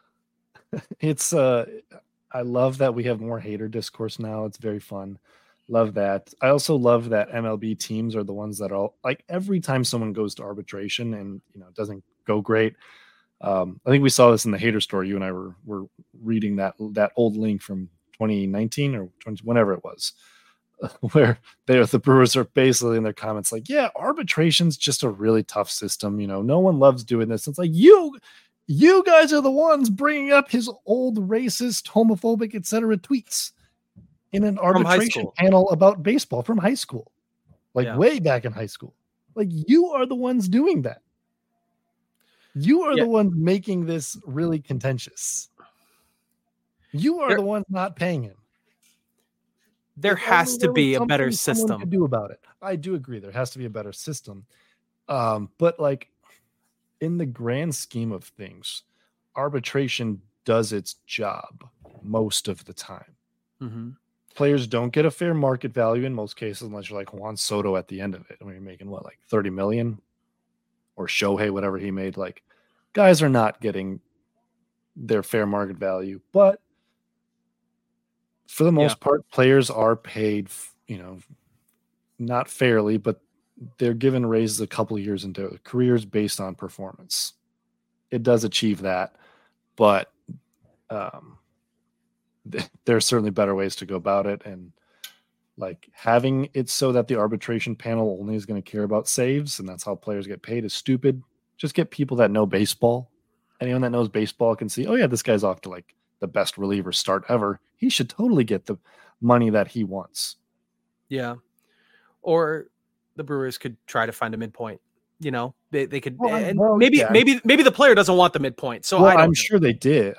it's I love that we have more Hader discourse now. It's very fun. Love that. I also love that MLB teams are the ones that are like every time someone goes to arbitration and it doesn't go great. I think we saw this in the Hader story. You and I were reading that old link from 2019 or whenever it was, where the Brewers are basically in their comments like, yeah, arbitration's just a really tough system. No one loves doing this. It's like you guys are the ones bringing up his old racist, homophobic, etc. tweets in an arbitration panel about baseball from high school, way back in high school. Like, you are the ones doing that. You are the ones making this really contentious. You are the ones not paying him. There has to be a better system to do about it. I do agree. There has to be a better system. But like, in the grand scheme of things, arbitration does its job most of the time. Mm-hmm. Players don't get a fair market value in most cases, unless you're like Juan Soto at the end of it. I mean, you're making what, like $30 million, or Shohei, whatever he made. Like, guys are not getting their fair market value, but for the most part, players are paid, not fairly, but they're given raises a couple of years into their careers based on performance. It does achieve that, but there are certainly better ways to go about it. And like, having it so that the arbitration panel only is going to care about saves, and that's how players get paid, is stupid. Just get people that know baseball. Anyone that knows baseball can see, oh yeah, this guy's off to like the best reliever start ever. He should totally get the money that he wants. Yeah. Or the Brewers could try to find a midpoint. They could, maybe the player doesn't want the midpoint. So I'm sure they did.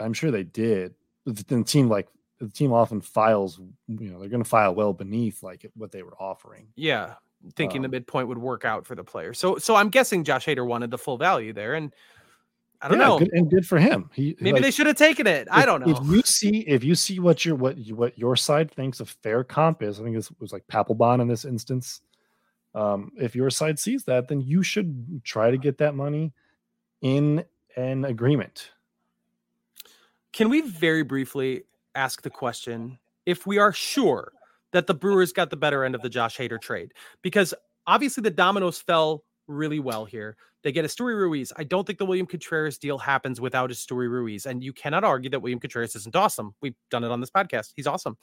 The team often files, they're going to file well beneath like what they were offering. Yeah. Thinking the midpoint would work out for the player. So I'm guessing Josh Hader wanted the full value there. And I don't know. Good, and good for him. Maybe they should have taken it. I don't know. If you see what your side thinks a fair comp is, I think it was like Papelbon in this instance. If your side sees that, then you should try to get that money in an agreement. Can we very briefly ask the question if we are sure that the Brewers got the better end of the Josh Hader trade? Because obviously the dominoes fell really well here. They get Esteury Ruiz. I don't think the William Contreras deal happens without Esteury Ruiz. And you cannot argue that William Contreras isn't awesome. We've done it on this podcast. He's awesome.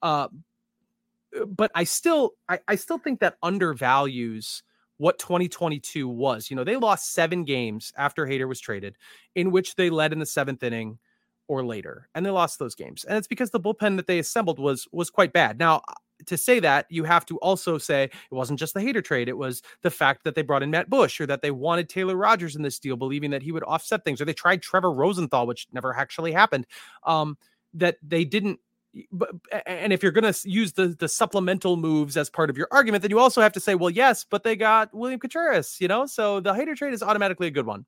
But I still think that undervalues what 2022 was. They lost 7 games after Hader was traded in which they led in the 7th inning or later. And they lost those games. And it's because the bullpen that they assembled was quite bad. Now, to say that, you have to also say it wasn't just the Hader trade. It was the fact that they brought in Matt Bush, or that they wanted Taylor Rogers in this deal, believing that he would offset things, or they tried Trevor Rosenthal, which never actually happened. That they didn't. And if you're going to use the supplemental moves as part of your argument, then you also have to say, well, yes, but they got William Contreras, so the Hader trade is automatically a good one.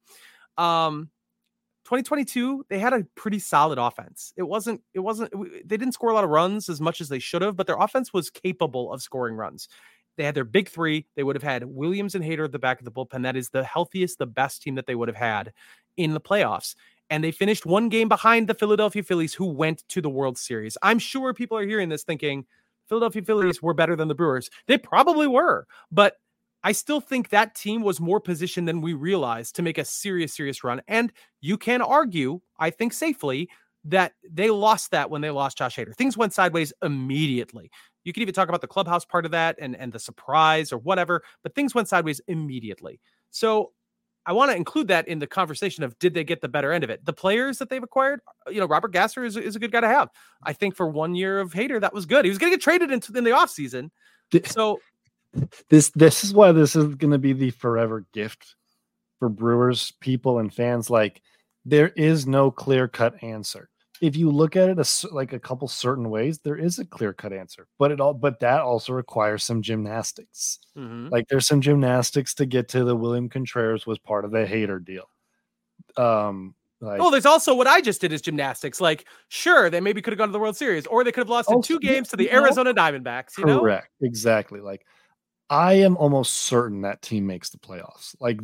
2022, they had a pretty solid offense. They didn't score a lot of runs as much as they should have, but their offense was capable of scoring runs. They had their big 3. They would have had Williams and Hader at the back of the bullpen. That is the healthiest, the best team that they would have had in the playoffs. And they finished 1 game behind the Philadelphia Phillies, who went to the World Series. I'm sure people are hearing this thinking Philadelphia Phillies were better than the Brewers. They probably were, but I still think that team was more positioned than we realized to make a serious run. And you can argue, I think safely, that they lost that when they lost Josh Hader. Things went sideways immediately. You can even talk about the clubhouse part of that and the surprise or whatever, but things went sideways immediately. So I want to include that in the conversation of, did they get the better end of it? The players that they've acquired, Robert Gasser is a good guy to have. I think for 1 year of Hader, that was good. He was going to get traded in the offseason. So this is why this is going to be the forever gift for Brewers people and fans. Like, there is no clear-cut answer. If you look at it like a couple certain ways, there is a clear-cut answer, but that also requires some gymnastics. Mm-hmm. Like, there's some gymnastics to get to the William Contreras was part of the Hader deal. There's also what I just did is gymnastics. Like, sure, they maybe could have gone to the World Series, or they could have lost in 2 games to the Arizona Diamondbacks. Correct, exactly. Like, I am almost certain that team makes the playoffs. Like,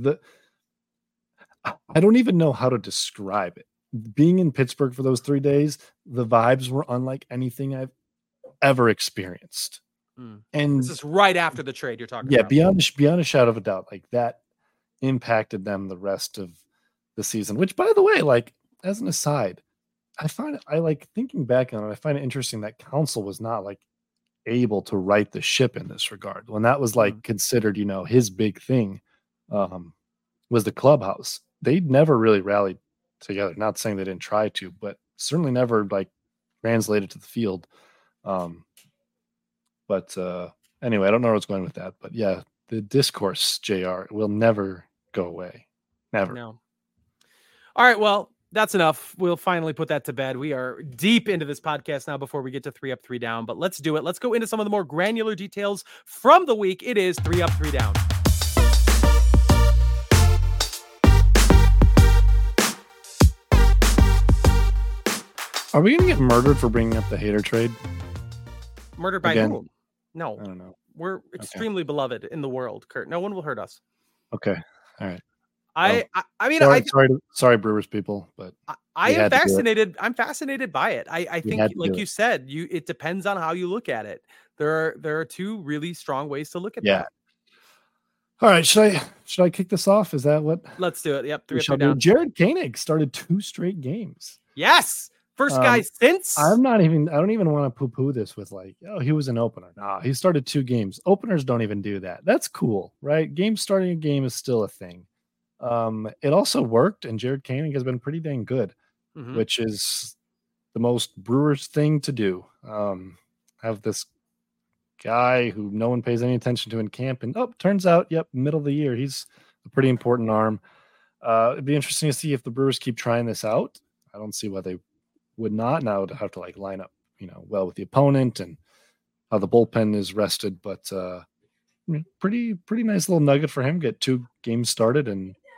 I don't even know how to describe it. Being in Pittsburgh for those 3 days, the vibes were unlike anything I've ever experienced. And this is right after the trade you're talking about. Beyond a shadow of a doubt, like, that impacted them the rest of the season, which, by the way, like, as an aside, I like thinking back on it, I find it interesting that Counsell was not like able to right the ship in this regard when that was like considered, his big thing was the clubhouse. They never really rallied together. Not saying they didn't try to, but certainly never like translated to the field. But anyway, I don't know where I was going with that, but yeah, the discourse, JR, will never go away. Never. No. All right. Well, that's enough. We'll finally put that to bed. We are deep into this podcast now before we get to 3 Up, 3 Down, but let's do it. Let's go into some of the more granular details from the week. It is 3 Up, 3 Down. Are we going to get murdered for bringing up the Hader trade? Murdered by whom? No. I don't know. We're extremely beloved in the world, Kurt. No one will hurt us. Okay. All right. I mean, sorry, Brewers people, but I am fascinated. I'm fascinated by it. I think, like you said, it depends on how you look at it. There are 2 really strong ways to look at that. All right, should I kick this off? Is that what? Let's do it. Yep, 3 Up, 3 Down. Jared Koenig started 2 straight games. Yes, first guy since. I don't even want to poo-poo this with like, oh, he was an opener. Nah, he started 2 games. Openers don't even do that. That's cool, right? Starting a game is still a thing. It also worked, and Jared Koenig has been pretty dang good, which is the most Brewers thing to do. Have this guy who no one pays any attention to in camp, and turns out, middle of the year, he's a pretty important arm. It'd be interesting to see if the Brewers keep trying this out. I don't see why they would not. Now to have to like line up, well with the opponent and how the bullpen is rested, but pretty nice little nugget for him. Get 2 games started and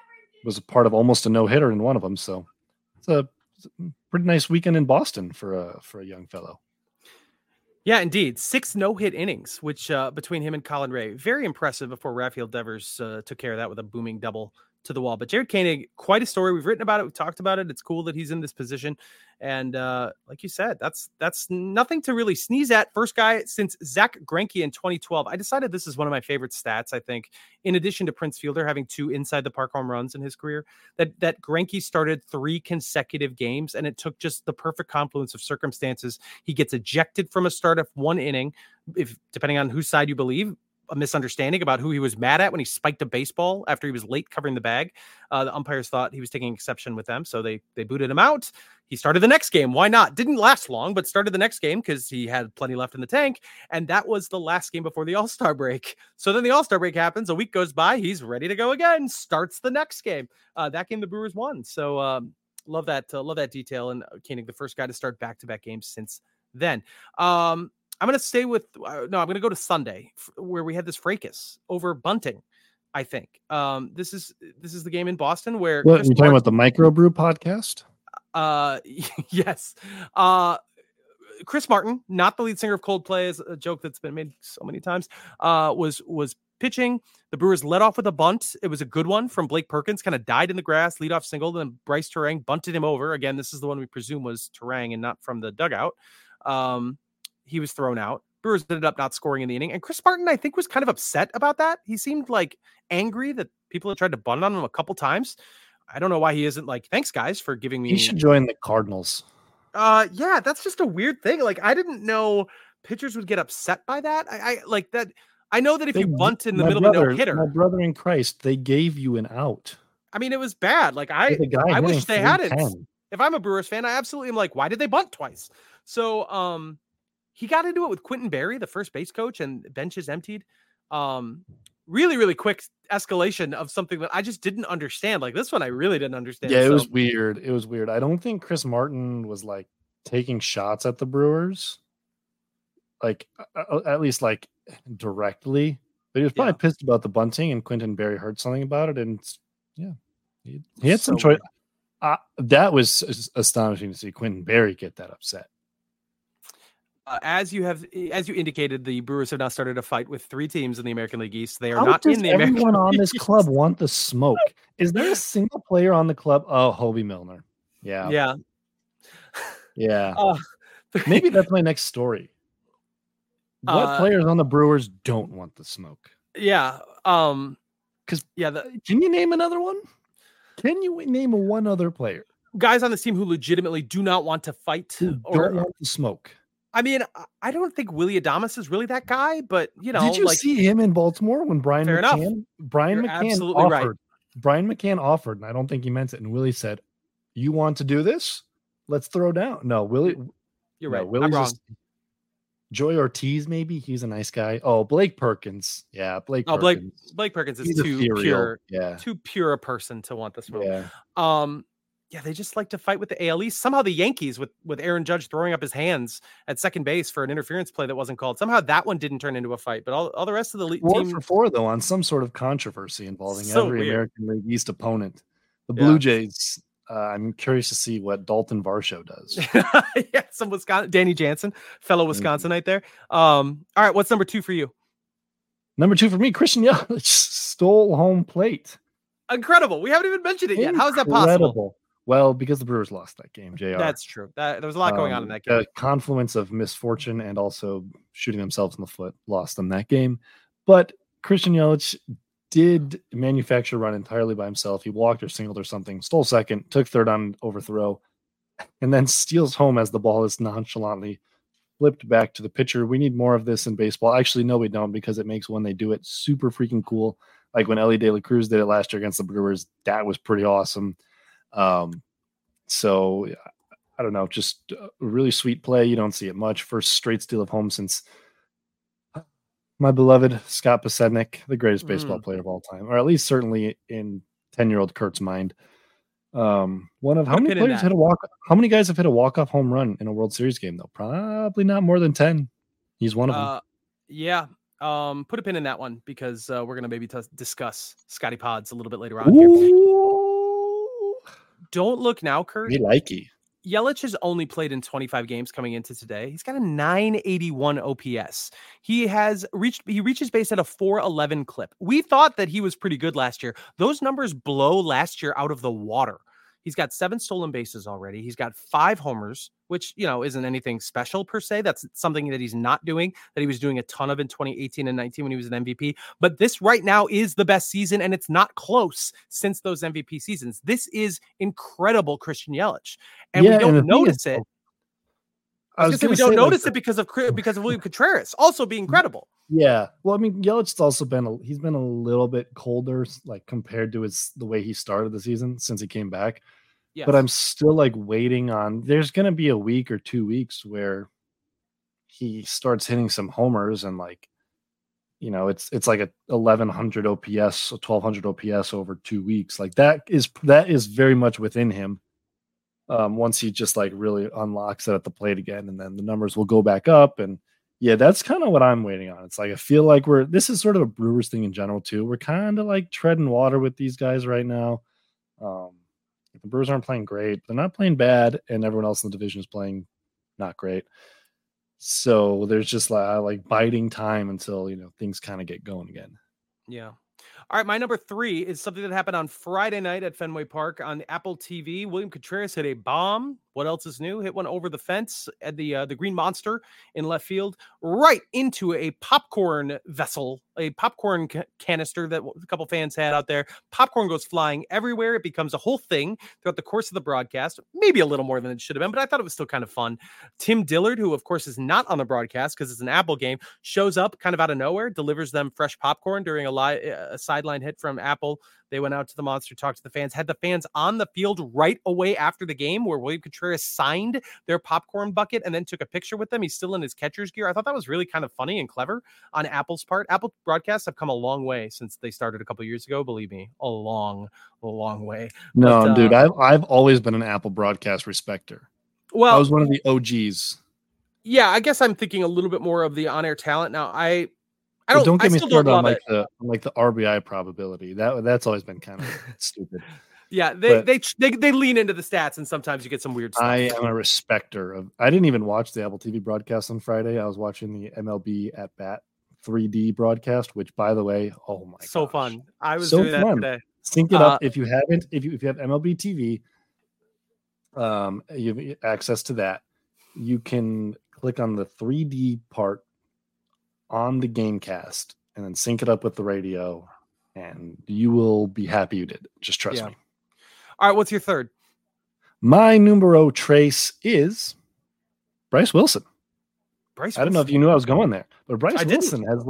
was a part of almost a no-hitter in one of them. So it's a pretty nice weekend in Boston for a young fellow. Yeah, indeed. 6 no-hit innings, which between him and Colin Ray, very impressive before Rafael Devers took care of that with a booming double to the wall. But Jared Koenig, quite a story. We've written about it. We've talked about it. It's cool that he's in this position. And like you said, that's nothing to really sneeze at. First guy since Zach Greinke in 2012. I decided this is one of my favorite stats, I think, in addition to Prince Fielder having 2 inside the park home runs in his career, that Greinke started 3 consecutive games, and it took just the perfect confluence of circumstances. He gets ejected from a start of 1 inning, if depending on whose side you believe, a misunderstanding about who he was mad at when he spiked a baseball after he was late covering the bag. The umpires thought he was taking exception with them, so they booted him out. He started the next game. Why not? Didn't last long, but started the next game because he had plenty left in the tank. And that was the last game before the All-Star break. So then the All-Star break happens. A week goes by. He's ready to go again. Starts the next game. That game the Brewers won. So love that detail. And Koenig, the first guy to start back-to-back games since then. I'm going to stay with I'm going to go to Sunday where we had this fracas over bunting. I think this is the game in Boston where you're talking about the Microbrew podcast. Yes. Chris Martin, not the lead singer of Coldplay, is a joke that's been made so many times, was pitching. The Brewers led off with a bunt. It was a good one from Blake Perkins, kind of died in the grass, leadoff single. Then Bryce Terang bunted him over. Again, this is the one we presume was Terang and not from the dugout. He was thrown out. Brewers ended up not scoring in the inning. And Chris Martin, I think, was kind of upset about that. He seemed like angry that people had tried to bunt on him a couple times. I don't know why he isn't like, thanks guys for giving me. He should join the Cardinals. Yeah, that's just a weird thing. Like, I didn't know pitchers would get upset by that. I like that. I know that if you bunt in the middle of a no hitter, my brother in Christ, they gave you an out. I mean, it was bad. Like I wish they hadn't. If I'm a Brewers fan, I absolutely am like, why did they bunt twice? So, he got into it with Quentin Berry, the first base coach, and benches emptied. Really, really quick escalation of something that I just didn't understand. Like this one, I really didn't understand. Yeah, it was weird. It was weird. I don't think Chris Martin was like taking shots at the Brewers, like at least like directly. But he was probably pissed about the bunting, and Quentin Berry heard something about it, and yeah, he had some choice. That was astonishing to see Quentin Berry get that upset. As you indicated, the Brewers have now started a fight with 3 teams in the American League East. They are not in the American League East. Everyone on this club want the smoke. Is there a single player on the club? Oh, Hobie Milner. Yeah. Maybe that's my next story. What players on the Brewers don't want the smoke? Yeah. Can you name another one? Can you name one other player? Guys on this team who legitimately do not want to fight or don't want the smoke. I mean, I don't think Willy Adames is really that guy, but you know, did you see him in Baltimore when Brian McCann offered, and I don't think he meant it. And Willie said, "You want to do this? Let's throw down." No, Willie, you're right. Willie's I'm wrong. Joey Ortiz, maybe he's a nice guy. Oh, Blake Perkins, yeah, Blake Perkins is too pure a person to want the smoke. Yeah, they just like to fight with the AL East. Somehow the Yankees, with Aaron Judge throwing up his hands at second base for an interference play that wasn't called, somehow that one didn't turn into a fight. But all the rest of the league, 4-for-4 though, on some sort of controversy involving every weird American League East opponent. The Blue Jays. I'm curious to see what Dalton Varsho does. Yeah, some Danny Jansen, fellow Wisconsinite there. All right, what's number 2 for you? Number 2 for me, Christian Yelich stole home plate. Incredible. We haven't even mentioned it yet. How is that possible? Well, because the Brewers lost that game, JR. That's true. There was a lot going on in that game. A confluence of misfortune and also shooting themselves in the foot lost them that game. But Christian Yelich did manufacture a run entirely by himself. He walked or singled or something, stole second, took third on overthrow, and then steals home as the ball is nonchalantly flipped back to the pitcher. We need more of this in baseball. Actually, no, we don't, because it makes when they do it super freaking cool. Like when Ellie De La Cruz did it last year against the Brewers, that was pretty awesome. So I don't know, just a really sweet play. You don't see it much. First straight steal of home since my beloved Scott Pasednik, the greatest baseball player of all time, or at least certainly in 10-year-old Kurt's mind. One of how many players hit a walk? How many guys have hit a walk-off home run in a World Series game though? Probably not more than 10. He's one of them. Yeah. Put a pin in that one because we're gonna maybe discuss Scotty Pods a little bit later on here. don't look now, Kurt. Me likey. Yelich has only played in 25 games coming into today. He's got a 981 OPS. He reaches base at a 411 clip. We thought that he was pretty good last year. Those numbers blow last year out of the water. He's got 7 stolen bases already. He's got 5 homers, which, isn't anything special per se. That's something that he's not doing, that he was doing a ton of in 2018 and 19 when he was an MVP. But this right now is the best season, and it's not close since those MVP seasons. This is incredible Christian Yelich. And we don't notice it. We don't notice it because of William Contreras also being credible. Yeah. Well, I mean, Yelich's also been a little bit colder, like compared to the way he started the season since he came back. Yes. But I'm still like waiting on. There's going to be a week or 2 weeks where he starts hitting some homers and it's like a 1100 OPS, 1200 OPS over 2 weeks. Like that is very much within him. Once he just like really unlocks it at the plate again, and then the numbers will go back up. And yeah, that's kind of what I'm waiting on. It's like I feel like this is sort of a Brewers thing in general too. We're kind of like treading water with these guys right now. The Brewers aren't playing great. They're not playing bad, and everyone else in the division is playing not great. So there's just like biding time until things kind of get going again. Yeah. All right, my number 3 is something that happened on Friday night at Fenway Park on Apple TV. William Contreras hit a bomb. What else is new? Hit one over the fence at the Green Monster in left field, right into a popcorn vessel, a popcorn canister that a couple fans had out there. Popcorn goes flying everywhere. It becomes a whole thing throughout the course of the broadcast, maybe a little more than it should have been, but I thought it was still kind of fun. Tim Dillard, who of course is not on the broadcast because it's an Apple game, shows up kind of out of nowhere, delivers them fresh popcorn during a sideline hit from Apple. They went out to the Monster, talked to the fans, had the fans on the field right away after the game where William Contreras signed their popcorn bucket and then took a picture with them. He's still in his catcher's gear. I thought that was really kind of funny and clever on Apple's part. Apple broadcasts have come a long way since they started a couple years ago. Believe me, a long way. No, dude, I've always been an Apple broadcast respecter. Well, I was one of the OGs. Yeah, I guess I'm thinking a little bit more of the on-air talent now. Don't get me started on the RBI probability. That's always been kind of stupid. Yeah, they lean into the stats, and sometimes you get some weird stuff. I am a respecter of. I didn't even watch the Apple TV broadcast on Friday. I was watching the MLB at Bat 3D broadcast, which, by the way, oh my god, so fun! I was doing that today. Sync it up if you haven't. If you have MLB TV, you have access to that. You can click on the 3D part on the Gamecast and then sync it up with the radio, and you will be happy you did. Just trust me. All right, what's your third? My numero tres is Bryce Wilson. I don't know if you knew I was going there, but Bryce Wilson has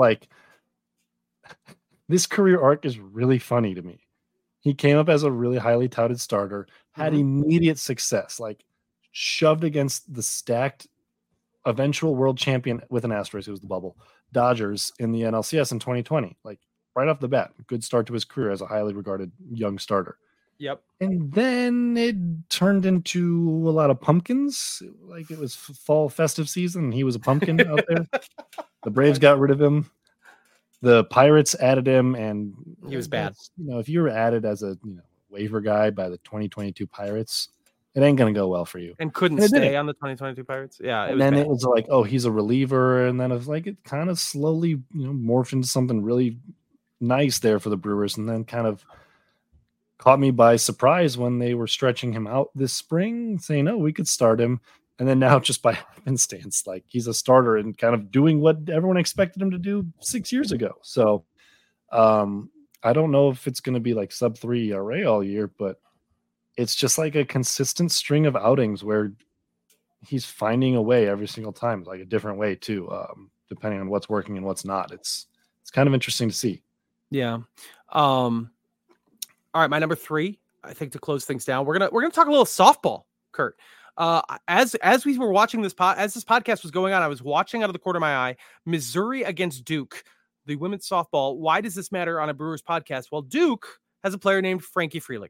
this career arc is really funny to me. He came up as a really highly touted starter, had immediate success, like shoved against the stacked eventual world champion with an asterisk, it was the bubble, Dodgers in the NLCS in 2020. Like right off the bat, good start to his career as a highly regarded young starter. Yep. And then it turned into a lot of pumpkins. Like it was fall festive season, and he was a pumpkin out there. The Braves got rid of him. The Pirates added him, and he was bad. If you were added as a waiver guy by the 2022 Pirates, it ain't gonna go well for you. And couldn't stay on the 2022 Pirates. Yeah. And then it was like, oh, he's a reliever, and then it was like it kind of slowly, morphed into something really nice there for the Brewers, and then kind of caught me by surprise when they were stretching him out this spring, saying, "Oh, we could start him." And then now, just by happenstance, like he's a starter and kind of doing what everyone expected him to do 6 years ago. So, I don't know if it's going to be like sub-3 ERA all year, but it's just like a consistent string of outings where he's finding a way every single time, like a different way too, depending on what's working and what's not. It's kind of interesting to see. Yeah. All right, my number 3, I think, to close things down, we're gonna talk a little softball, Kurt. As we were watching this as this podcast was going on, I was watching out of the corner of my eye, Missouri against Duke, the women's softball. Why does this matter on a Brewers podcast? Well, Duke has a player named Frankie Frelick.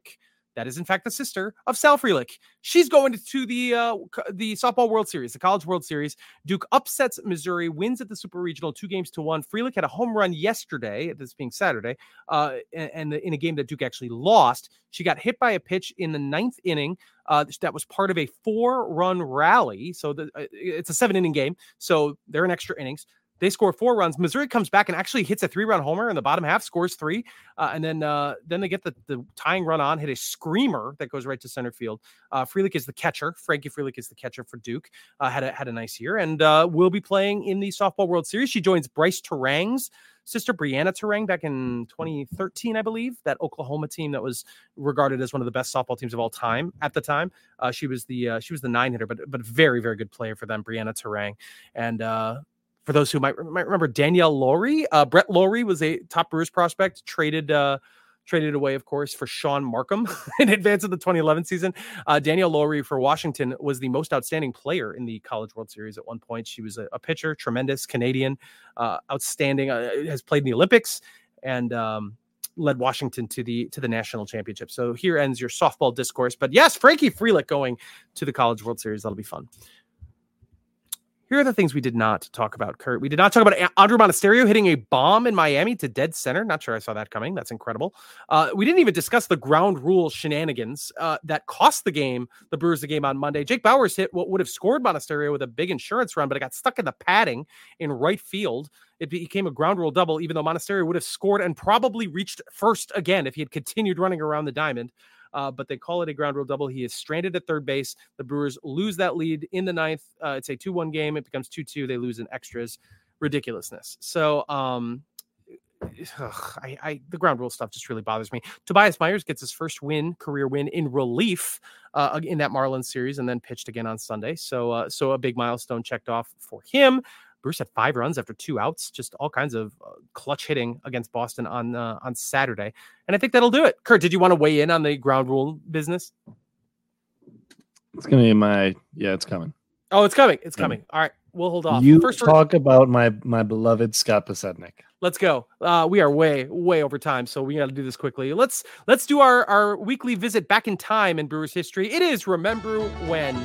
That is, in fact, the sister of Sal Frelick. She's going to the Softball World Series, the College World Series. Duke upsets Missouri, wins at the Super Regional 2-1. Frelick had a home run yesterday, this being Saturday, and in a game that Duke actually lost. She got hit by a pitch in the 9th inning. That was part of a 4-run rally. So it's a 7-inning game. So they're in extra innings. They score 4 runs. Missouri comes back and actually hits a 3-run homer in the bottom half, scores 3. And then they get the tying run on, hit a screamer that goes right to center field. Frelick is the catcher. Frankie Frelick is the catcher for Duke. Had a nice year and will be playing in the Softball World Series. She joins Bryce Terang's sister, Brianna Terang, back in 2013, I believe, that Oklahoma team that was regarded as one of the best softball teams of all time at the time. She was the 9-hitter, but very, very good player for them, Brianna Terang. And for those who might remember Danielle Laurie, Brett Laurie was a top Brewers prospect, traded away, of course, for Sean Markham in advance of the 2011 season. Danielle Laurie for Washington was the most outstanding player in the College World Series at one point. She was a pitcher, tremendous Canadian, outstanding, has played in the Olympics and led Washington to the national championship. So here ends your softball discourse. But yes, Frankie Frelick going to the College World Series. That'll be fun. Here are the things we did not talk about, Kurt. We did not talk about Andrew Monasterio hitting a bomb in Miami to dead center. Not sure I saw that coming. That's incredible. We didn't even discuss the ground rule shenanigans that cost the Brewers the game on Monday. Jake Bauers hit what would have scored Monasterio with a big insurance run, but it got stuck in the padding in right field. It became a ground rule double, even though Monasterio would have scored and probably reached first again if he had continued running around the diamond. But they call it a ground rule double. He is stranded at third base. The Brewers lose that lead in the 9th. It's a 2-1 game. It becomes 2-2. They lose in extras. Ridiculousness. So the ground rule stuff just really bothers me. Tobias Myers gets his first career win in relief in that Marlins series, and then pitched again on Sunday. So a big milestone checked off for him. Bruce had 5 runs after 2 outs, just all kinds of clutch hitting against Boston on Saturday. And I think that'll do it. Kurt, did you want to weigh in on the ground rule business? It's going to be it's coming. Oh, it's coming. It's coming. All right. We'll hold off. You talk about my beloved Scott Pasednik. Let's go. We are way over time, so we got to do this quickly. Let's do our weekly visit back in time in Brewers history. It is Remember When.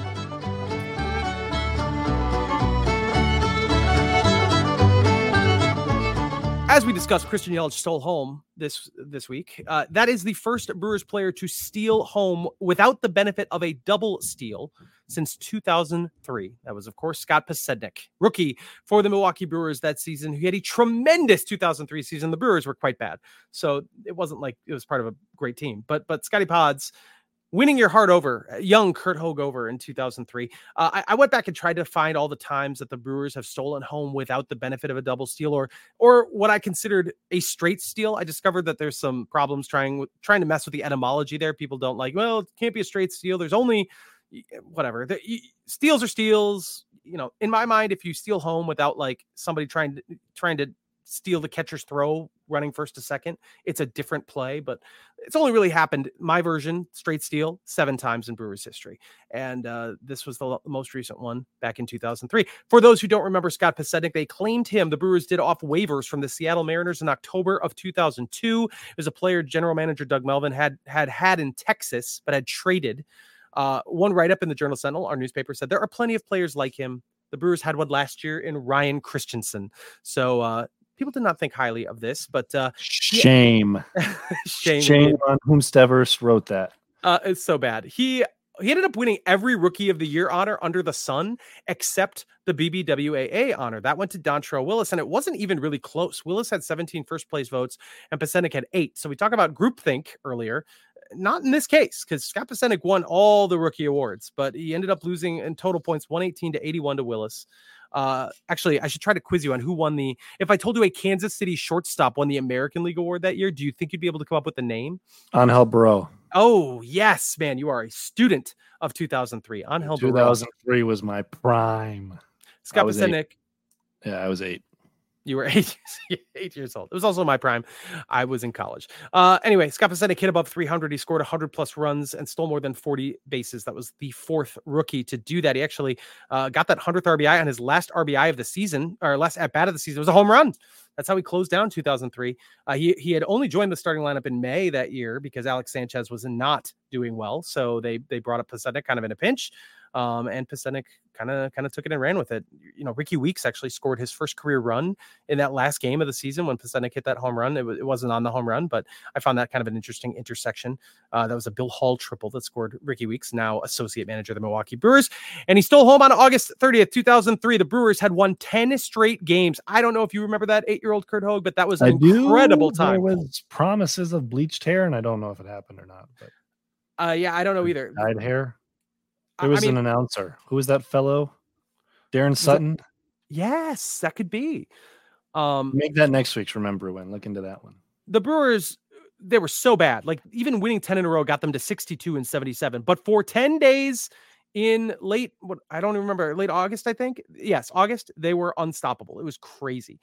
As we discussed, Christian Yelich stole home this week. That is the first Brewers player to steal home without the benefit of a double steal since 2003. That was, of course, Scott Pasednik, rookie for the Milwaukee Brewers that season, who had a tremendous 2003 season. The Brewers were quite bad, so it wasn't like it was part of a great team. But Scotty Pods winning your heart over, young Kurt Hogue over in 2003. I went back and tried to find all the times that the Brewers have stolen home without the benefit of a double steal or what I considered a straight steal. I discovered that there's some problems trying to mess with the etymology there. People don't like, well, it can't be a straight steal. There's only whatever. Steals are steals. You know, in my mind, if you steal home without like somebody trying to steal the catcher's throw running first to second, it's a different play, but it's only really happened, my version, straight steal, 7 times in Brewers history. And this was the most recent one back in 2003. For those who don't remember Scott Pasednik, they claimed him. The Brewers did off waivers from the Seattle Mariners in October of 2002. It was a player general manager Doug Melvin had in Texas, but had traded. One write-up in the Journal Sentinel, our newspaper, said there are plenty of players like him. The Brewers had one last year in Ryan Christensen. So people did not think highly of this, but shame on whomsoever wrote that. It's so bad. He ended up winning every Rookie of the Year honor under the sun, except the BBWAA honor. That went to Dontrelle Willis, and it wasn't even really close. Willis had 17 first place votes, and Pasednik had 8. So we talked about groupthink earlier. Not in this case, because Scott Pasednik won all the rookie awards, but he ended up losing in total points 118 to 81 to Willis. Actually, I should try to quiz you on who won if I told you a Kansas City shortstop won the American League Award that year, do you think you'd be able to come up with the name? Angel Barreau. Oh, yes, man. You are a student of 2003. Angel Barreau. 2003 was my prime. Scott Pasednik. Yeah, I was 8. You were 8 years old. It was also my prime. I was in college. Anyway, Scott Podsednik hit above 300. He scored 100 plus runs and stole more than 40 bases. That was the fourth rookie to do that. He actually got that 100th RBI on his last RBI of the season, or last at bat of the season. It was a home run. That's how he closed down 2003. He had only joined the starting lineup in May that year because Alex Sanchez was not doing well. So they brought up Podsednik kind of in a pinch. And Podsednik kind of took it and ran with it. Ricky Weeks actually scored his first career run in that last game of the season when Podsednik hit that home run. It wasn't on the home run, but I found that kind of an interesting intersection. That was a Bill Hall triple that scored Ricky Weeks, now associate manager of the Milwaukee Brewers. And he stole home on August 30th, 2003. The Brewers had won 10 straight games. I don't know if you remember that 8-year-old Kurt Hogue, but that was an incredible time. There was promises of bleached hair, and I don't know if it happened or not. But yeah, I don't know either. Dyed hair. There was an announcer. Who was that fellow? Darren Sutton? Yes, that could be. Make that next week's Remember When. Look into that one. The Brewers, they were so bad. Like, even winning 10 in a row got them to 62 and 77. But for 10 days in late August, I think. Yes, August, they were unstoppable. It was crazy.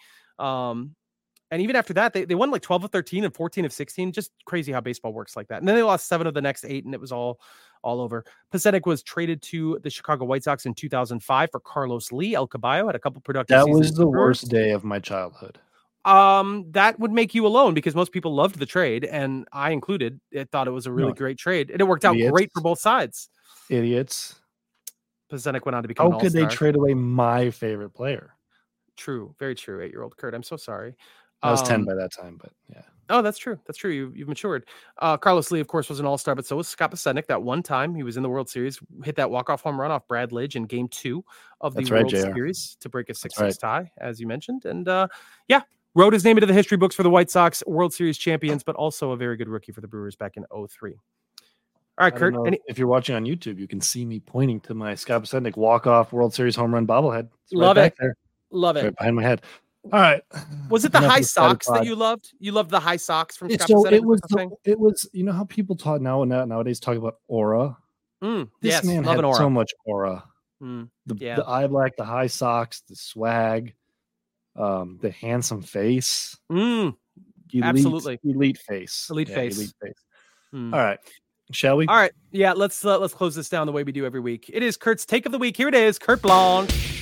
And even after that, they won like 12 of 13 and 14 of 16. Just crazy how baseball works like that. And then they lost 7 of the next 8, and it was all over. Podsednik was traded to the Chicago White Sox in 2005 for Carlos Lee. El Caballo had a couple productive seasons. That was the worst day of my childhood. That would make you alone because most people loved the trade, and I included. I thought it was a really great trade, and it worked out great for both sides. Idiots. Podsednik went on to become an all-star. How could they trade away my favorite player? True, very true. 8-year-old Kurt. I'm so sorry. I was 10 by that time, but yeah. Oh, that's true. That's true. You've matured. Carlos Lee, of course, was an all-star, but so was Scott Podsednik. That one time he was in the World Series, hit that walk-off home run off Brad Lidge in Game 2 of the World Series to break a 6-6 tie, as you mentioned. And wrote his name into the history books for the White Sox, World Series champions, but also a very good rookie for the Brewers back in 2003. All right, Kurt. If you're watching on YouTube, you can see me pointing to my Scott Podsednik walk-off World Series home run bobblehead. Love it. There. Love it. Right behind my head. All right. Was it the high socks that you loved? You loved the high socks from Scott Podsednik? It was, you know how people nowadays talk about aura? This man had so much aura. The eye black, the high socks, the swag, the handsome face. Absolutely. Elite face. Elite face. All right. Shall we? All right. Yeah, let's close this down the way we do every week. It is Kurt's Take of the Week. Here it is. Curt Blanche.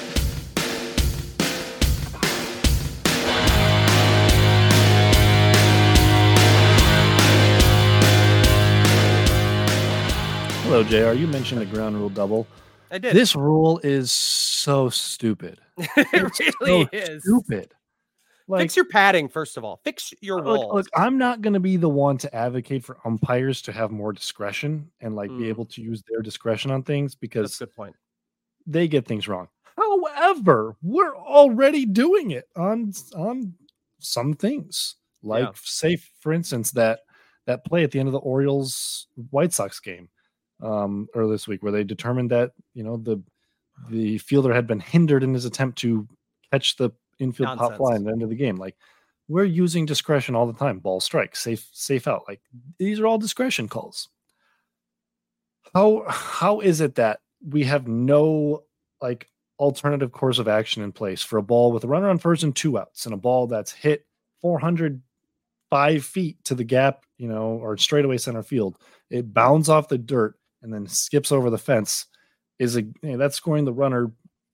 Hello, JR. You mentioned the ground rule double. I did. This rule is so stupid. It really is. Stupid. Fix your padding, first of all. Fix your walls. Look, I'm not going to be the one to advocate for umpires to have more discretion and be able to use their discretion on things because that's a good point. They get things wrong. However, we're already doing it on some things. Say, for instance, that play at the end of the Orioles White Sox game earlier this week, where they determined that the fielder had been hindered in his attempt to catch the infield pop fly at the end of the game. We're using discretion all the time. Ball strike, safe out. These are all discretion calls. How is it that we have no alternative course of action in place for a ball with a runner on first and 2 outs and a ball that's hit 405 feet to the gap, or straightaway center field? It bounds off the dirt and then skips over the fence. That's scoring the runner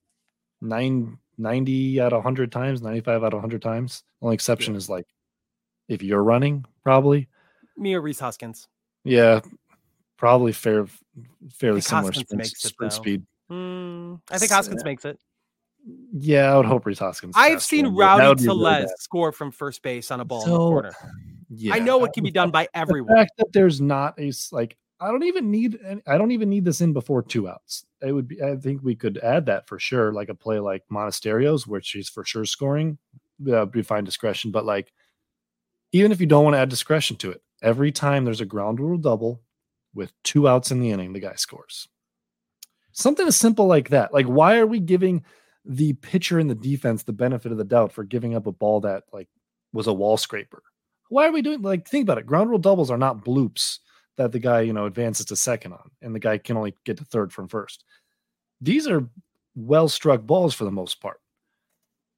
90 out of 100 times, 95 out of 100 times. The only exception is if you're running, probably me or Rhys Hoskins. Yeah, probably fairly similar sprint speed. I think Hoskins makes it. Yeah, I would hope Rhys Hoskins. I've seen Rowdy Tellez score from first base on a ball in the corner. Yeah, I know it can be done by everyone. The fact that there's not I don't even need this in before 2 outs. I think we could add that for sure. A play like Monasterio's, which he's for sure scoring, would be fine discretion. But even if you don't want to add discretion to it, every time there's a ground rule double with 2 outs in the inning, the guy scores. Something as simple like that. Why are we giving the pitcher and the defense the benefit of the doubt for giving up a ball that was a wall scraper? Why are we doing think about it? Ground rule doubles are not bloops that the guy, advances to second on, and the guy can only get to third from first. These are well-struck balls for the most part.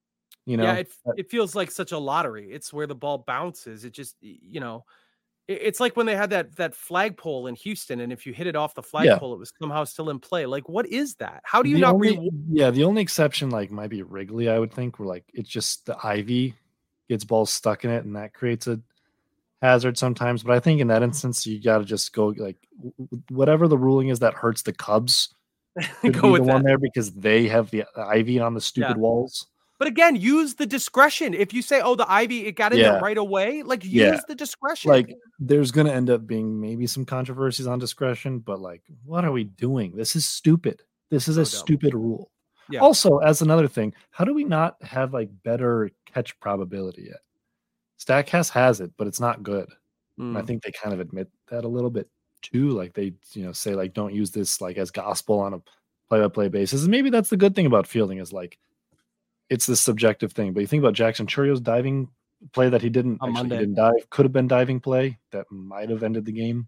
You know, Yeah, it feels like such a lottery. It's where the ball bounces. It just, it's like when they had that flagpole in Houston, and if you hit it off the flagpole, it was somehow still in play. Like, what is that? How do you not? The only exception like might be Wrigley, I would think, where like it's just the ivy gets balls stuck in it, and that creates a hazard sometimes. But I think in that instance, you got to just go like whatever the ruling is that hurts the Cubs. Go with the one there because they have the ivy on the stupid walls. But again, use the discretion. If you say, "Oh, the ivy, it got in there right away," like use the discretion. Like there's going to end up being maybe some controversies on discretion, but like, what are we doing? This is stupid. This is a stupid rule. Yeah. Also, as another thing, how do we not have like better catch probability yet? StatCast has it, but it's not good. And I think they kind of admit that a little bit too. Like they, say like don't use this like as gospel on a play-by-play basis. And maybe that's the good thing about fielding is like it's this subjective thing. But you think about Jackson Churrio's diving play that he didn't dive, could have been diving play that might have ended the game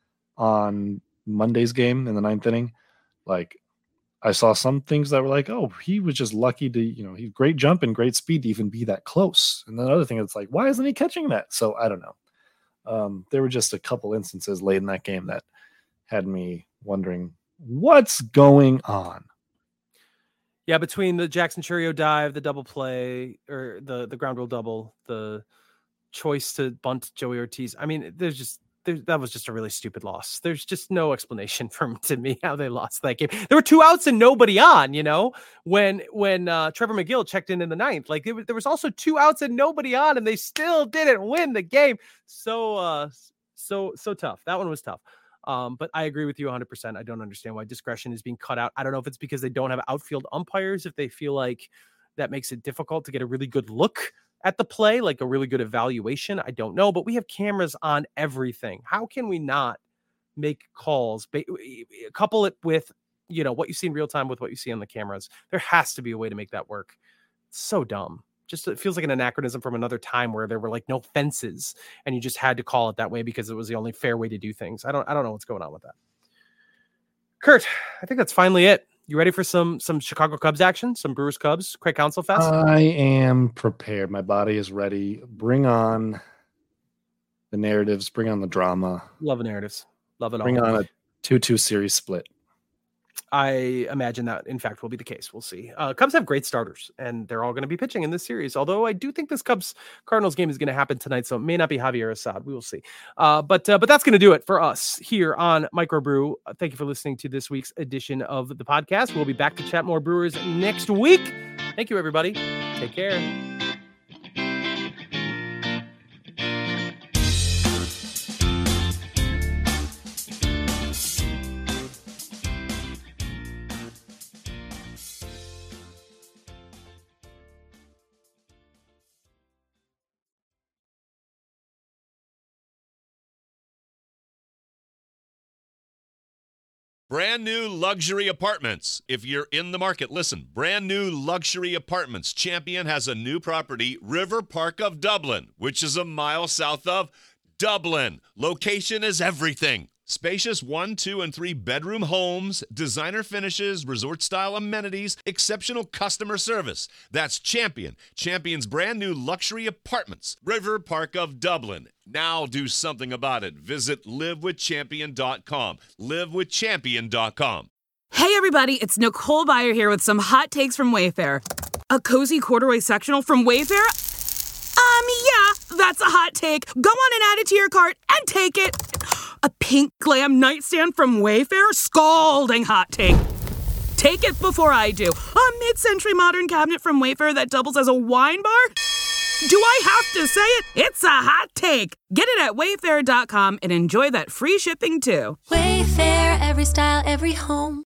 on Monday's game in the 9th inning. Like I saw some things that were like, oh, he was just lucky to, he's great jump and great speed to even be that close. And then the other thing, it's like, why isn't he catching that? So I don't know. There were just a couple instances late in that game that had me wondering what's going on. Yeah, between the Jackson Chourio dive, the double play, or the ground rule double, the choice to bunt Joey Ortiz. I mean, that was just a really stupid loss. There's just no explanation to me how they lost that game. There were 2 outs and nobody on, when Trevor McGill checked in the 9th. Like there was also 2 outs and nobody on, and they still didn't win the game. So tough. That one was tough. But I agree with you 100%. I don't understand why discretion is being cut out. I don't know if it's because they don't have outfield umpires, if they feel like that makes it difficult to get a really good look at the play, like a really good evaluation. I don't know, but we have cameras on everything. How can we not make calls? Couple it with, what you see in real time with what you see on the cameras. There has to be a way to make that work. It's so dumb. Just it feels like an anachronism from another time where there were like no fences and you just had to call it that way because it was the only fair way to do things. I don't know what's going on with that. Kurt, I think that's finally it. You ready for some Chicago Cubs action? Some Brewers Cubs Craig Counsell Fest? I am prepared. My body is ready. Bring on the narratives. Bring on the drama. Love the narratives. Love it all. Bring on a 2-2 series split. I imagine that, in fact, will be the case. We'll see. Cubs have great starters, and they're all going to be pitching in this series. Although I do think this Cubs-Cardinals game is going to happen tonight, so it may not be Javier Assad. We will see. But that's going to do it for us here on Microbrew. Thank you for listening to this week's edition of the podcast. We'll be back to chat more Brewers next week. Thank you, everybody. Take care. Brand new luxury apartments. If you're in the market, listen. Brand new luxury apartments. Champion has a new property, River Park of Dublin, which is a mile south of Dublin. Location is everything. Spacious 1, 2, and 3 bedroom homes, designer finishes, resort-style amenities, exceptional customer service. That's Champion. Champion's brand new luxury apartments, River Park of Dublin. Now do something about it. Visit livewithchampion.com. Livewithchampion.com. Hey, everybody. It's Nicole Byer here with some hot takes from Wayfair. A cozy corduroy sectional from Wayfair? Yeah, that's a hot take. Go on and add it to your cart and take it. A pink glam nightstand from Wayfair? Scalding hot take. Take it before I do. A mid-century modern cabinet from Wayfair that doubles as a wine bar? Do I have to say it? It's a hot take. Get it at Wayfair.com and enjoy that free shipping too. Wayfair, every style, every home.